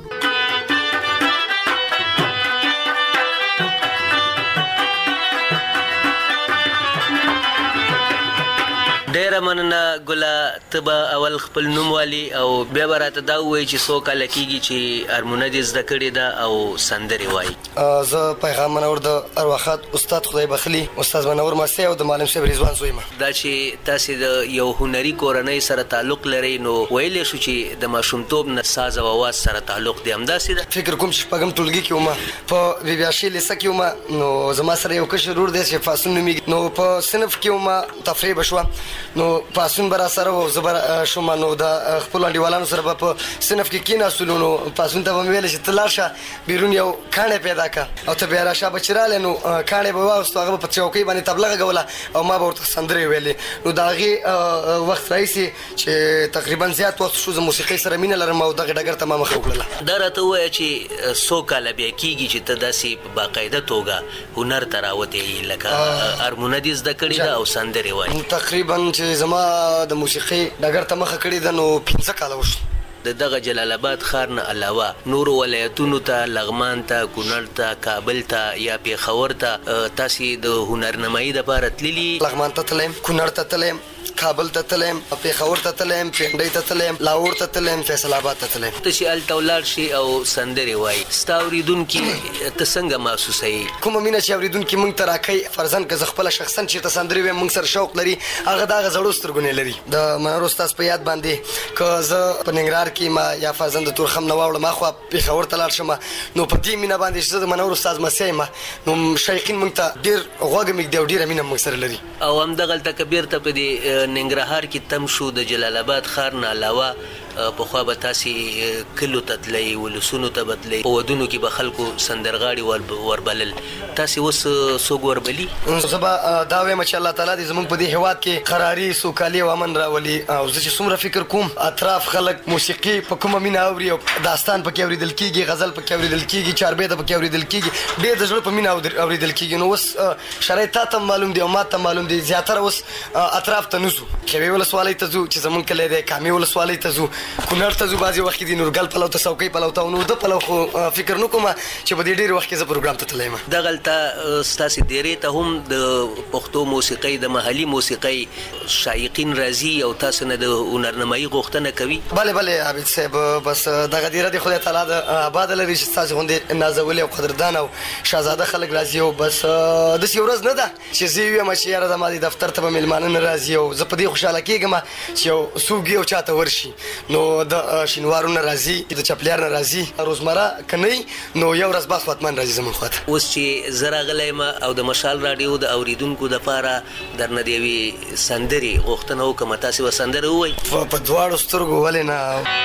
ډیره مننه ګله، ته به اول خپل نوم والي او بیا به راته دا ووایي چې څو کاله کېږي چې ارمونه دې زده کړې ده او سندرې وایي. زه پیغام منور د ارواښاد استاد خدای بخلي استاد منور ماستی او د معلم صاحب رضوان زوی یم. دا چې تاسې د یو هنري کورنۍ سره تعلق لرئ نو ویلی شو چې د ماشومتوب نه ساز او اواز سره تعلق دی، همداسې ده؟ فکر کوم چې شپږم ټولګي کې وم، په بیبیاشي لیسه کې وم، نو زما سره یو کشر ورور دی چې پاسون نومیږي، نو په صنف کې وم، تفریح به شوه نو پاسون به را سره و، زه به شوم نو د خپلو انډیوالانو سره به په صنف کې کېناستلو نو پاسون ته به مې ویل چې ته لاړ شه بیرون یو کاڼی پیدا کړه او ته بیا راشه به چې راغلی نو کاڼی به واغوستو، هغه به په چوکۍ باندې تبله غږوله او ما به ورته سندرې ویلې. نو د هغې وخت راهیسې چې تقریبا زیات وخت شو زه موسیقۍ سره مینه لرم او دغې ډګر ته ما مخه وکړله. دا راته ووایه چې څو کاله بیا کېږي چې ته داسې په باقاعده توګه هنر ته راوتې یې، لکه ارمونه دې زده کړې ده او سندرې وایي؟ تقریبا چې زما د موسیقۍ ډګر ته مخه کړې ده نو پنځه کاله وشو. د دغه جلال آباد ښار نه علاوه نورو ولایتونو ته، لغمان ته، کونړ ته، کابل ته یا پېښور ته تاسې د هنرنمایي دپاره تللي؟ لغمان ته تلیم، کونړ ته تلیم، کابل ته تلیم، پېښور ته تلیم، پنډۍ ته تلیم، لاهور ته تلیم، فیصل آباد ته تلیم. ته چې هلته ولاړ شي او سندرې وایي ستا اورېدونکي ته څنګه محسوسوي؟ کومه مینه چې اورېدونکي موږ ته راکوي، فرضاً که زه خپله شخصا چېرته سندرې وایم موږ سره شوق لري، هغه د هغه زړو سترګو نه لري. د منور استاذ په یاد باندې که زه په ننګرهار کې ما یا فرضاً د تورخم نه واوړم اخوا پېښور ته لاړ شم نو په دې مینه باندې چې زه د منور استاذ مسی یم نو شایقین موږ ته ډېر غوږ مږدي او ډېره مینه موږ سره لري. او همدغلته که بیرته په دې ننګرهار کې تم شو د جلال آباد ښار نه علاوه پخوا به تاسې کلو ته تلئ، ولسونو ته به تلئ، په ودونو کې به خلکو سندرغاړي وربلل، تاسې اوس څوک وربلي؟ زه به دا وایم چې الله تعالی دې زموږ په دې هېواد کې قراري، سوکالي او امن راولي. او زه چې څومره فکر کوم اطراف خلک موسیقي په کومه مینه اوري او داستان پکې اورېدل کېږي، غزل پکې اورېدل کېږي، چاربیته پکې اورېدل کېږي، ډېر د زړه په مینه اورېدل کېږي. نو اوس شرایط تا ته معلوم دي او ما ته معلوم دي، زیاتره اوس اطراف ته نه ځو، خیوې ولسوالۍ ته ځو چې زموږ کلی دی، کامې ولسوالۍ ته ځو، کونړ ته ځو، بعضې وخت کې د نورګل پلو ته، څوکۍ پلو ته، نو د پلو خو فکر نه کوم چې په دې ډېر وخت کې زه پروګرام ته تللی یم. دغلته ستاسې دیرې ته هم د پښتو موسیقۍ، د محلي موسیقۍ شایقین راځي او تاسو نه د هنرنمایي غوښتنه کوي؟ بله بله عابد صاحب، بس دغه دیره دې خدای تعالی د آباده لري چې ستاسې غوندې نازولي او قدردان او شهزاده خلک راځي او بس داسې یو ورځ نه ده چې زه ویم چې یاره زما دې دفتر ته به مېلمانه نه راځي او زه په دې خوشحاله کېږم چې یو څوک یو چاته ورشي. نو د شینوارو نه راځي، د چپلیار نه راځي، روزمره که نه نو یو ورځ بس وطمن راځي زموږ خواته. اوس چې زه راغلی یم او د مشال راډیو د اورېدونکو دپاره درنه د یوې سندرې غوښتنه وکړم، تاسې به سندره ووایي؟ په دواړو سترګو ولې نه.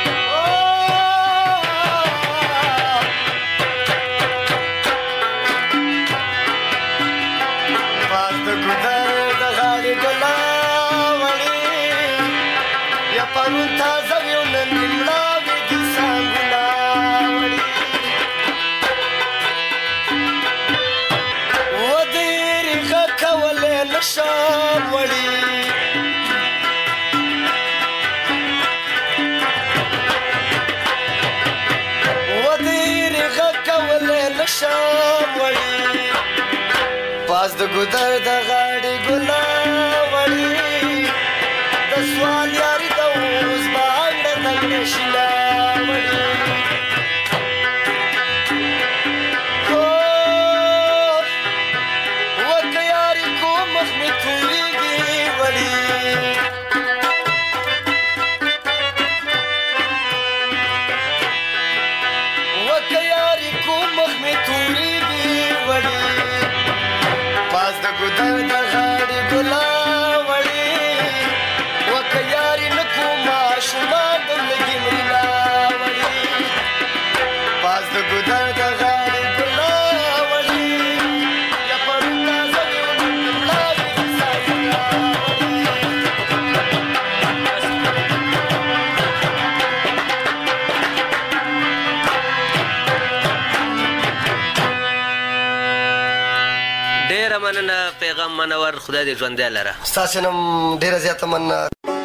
پاس د ګودر د غاړې ګلا وړي د سوال یاري د اوس باندې د نشلا وړي کو وک یاري کو مخ می توريږي وړي وک یاري کو مخ می توريږي وړي پاس د ګودر د غاړې ګلا وړي وکه یاري نه کومه شومان د لږې مرینا وړي پاس د ګودر د غاړې ګلا وړي یا پرون تازه وي ملا وي د ساینا ډېره ډیره مننه پیغام منور، خدای دې ژوندی لره. ستاسو نم ډیره زیاته مننه.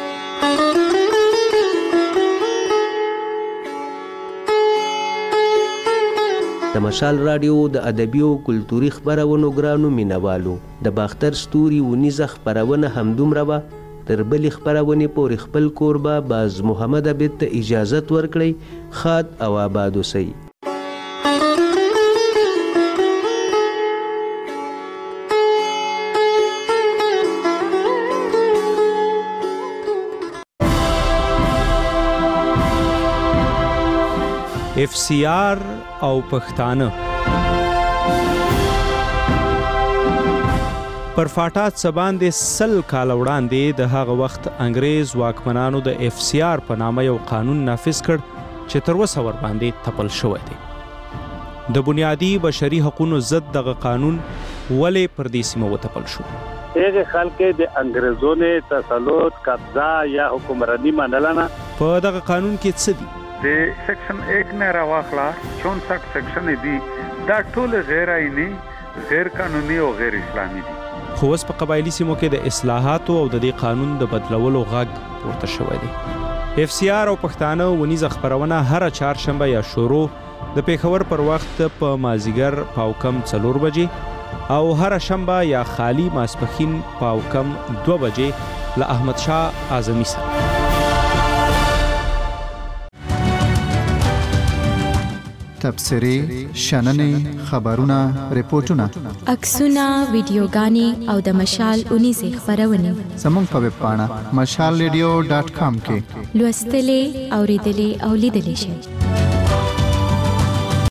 د مشال رادیو د ادبي او کلتوري خبرونو ګرانو مینوالو، د باختر ستوري ونیزه خبرونه همدومره وه. تر بلې خبرونې پورې خپل کوربه باز محمد عبید ته اجازت ورکړئ. ښاد او آباد اوسئ. اف سی آر او پښتانه پر فاټات سباندې سل کال وړاندې د هغه وخت انګریز واکمنانو د اف سی آر په نامه یو قانون نافذ کړ چې تر اوسه ور باندې تپل شوی دی. د بنیادي بشري حقوقو ضد دغه قانون ولې پر دې سیمه وتپل شو؟ هغه خلک د انګریزونو تسلط، قبضه یا حکمرانی منل نه. په دغه قانون کې څه دي؟ د سیکشن ایک نه راواخلا چونسठ سیکشن دي، دا ټول غیر آئینی، غیر قانوني او غیر اسلامي دي. خو اوس په قبایلی سیمو کې د اصلاحاتو او د دې قانون د بدلولو غږ پورته شوی دی. اف سی آر او پښتانه ونیزه خبرونه هر چهارشنبه یا شروع د پیښور پر وخت په مازیګر پاو کم څلور بجې او هر شنبه یا خالی ماسپښین پاو کم دوه بجې له احمد شاه اعظمي سره. تبصرې، شننې، خبرونه، ریپورتونه، عکسونه، ویډیوګانې او د مشال اونیزه خبرونه زموږ په ویب پاڼه مشال ریډیو ډاټ کام کې لوستلې، اوریدلې او لیدلې شئ.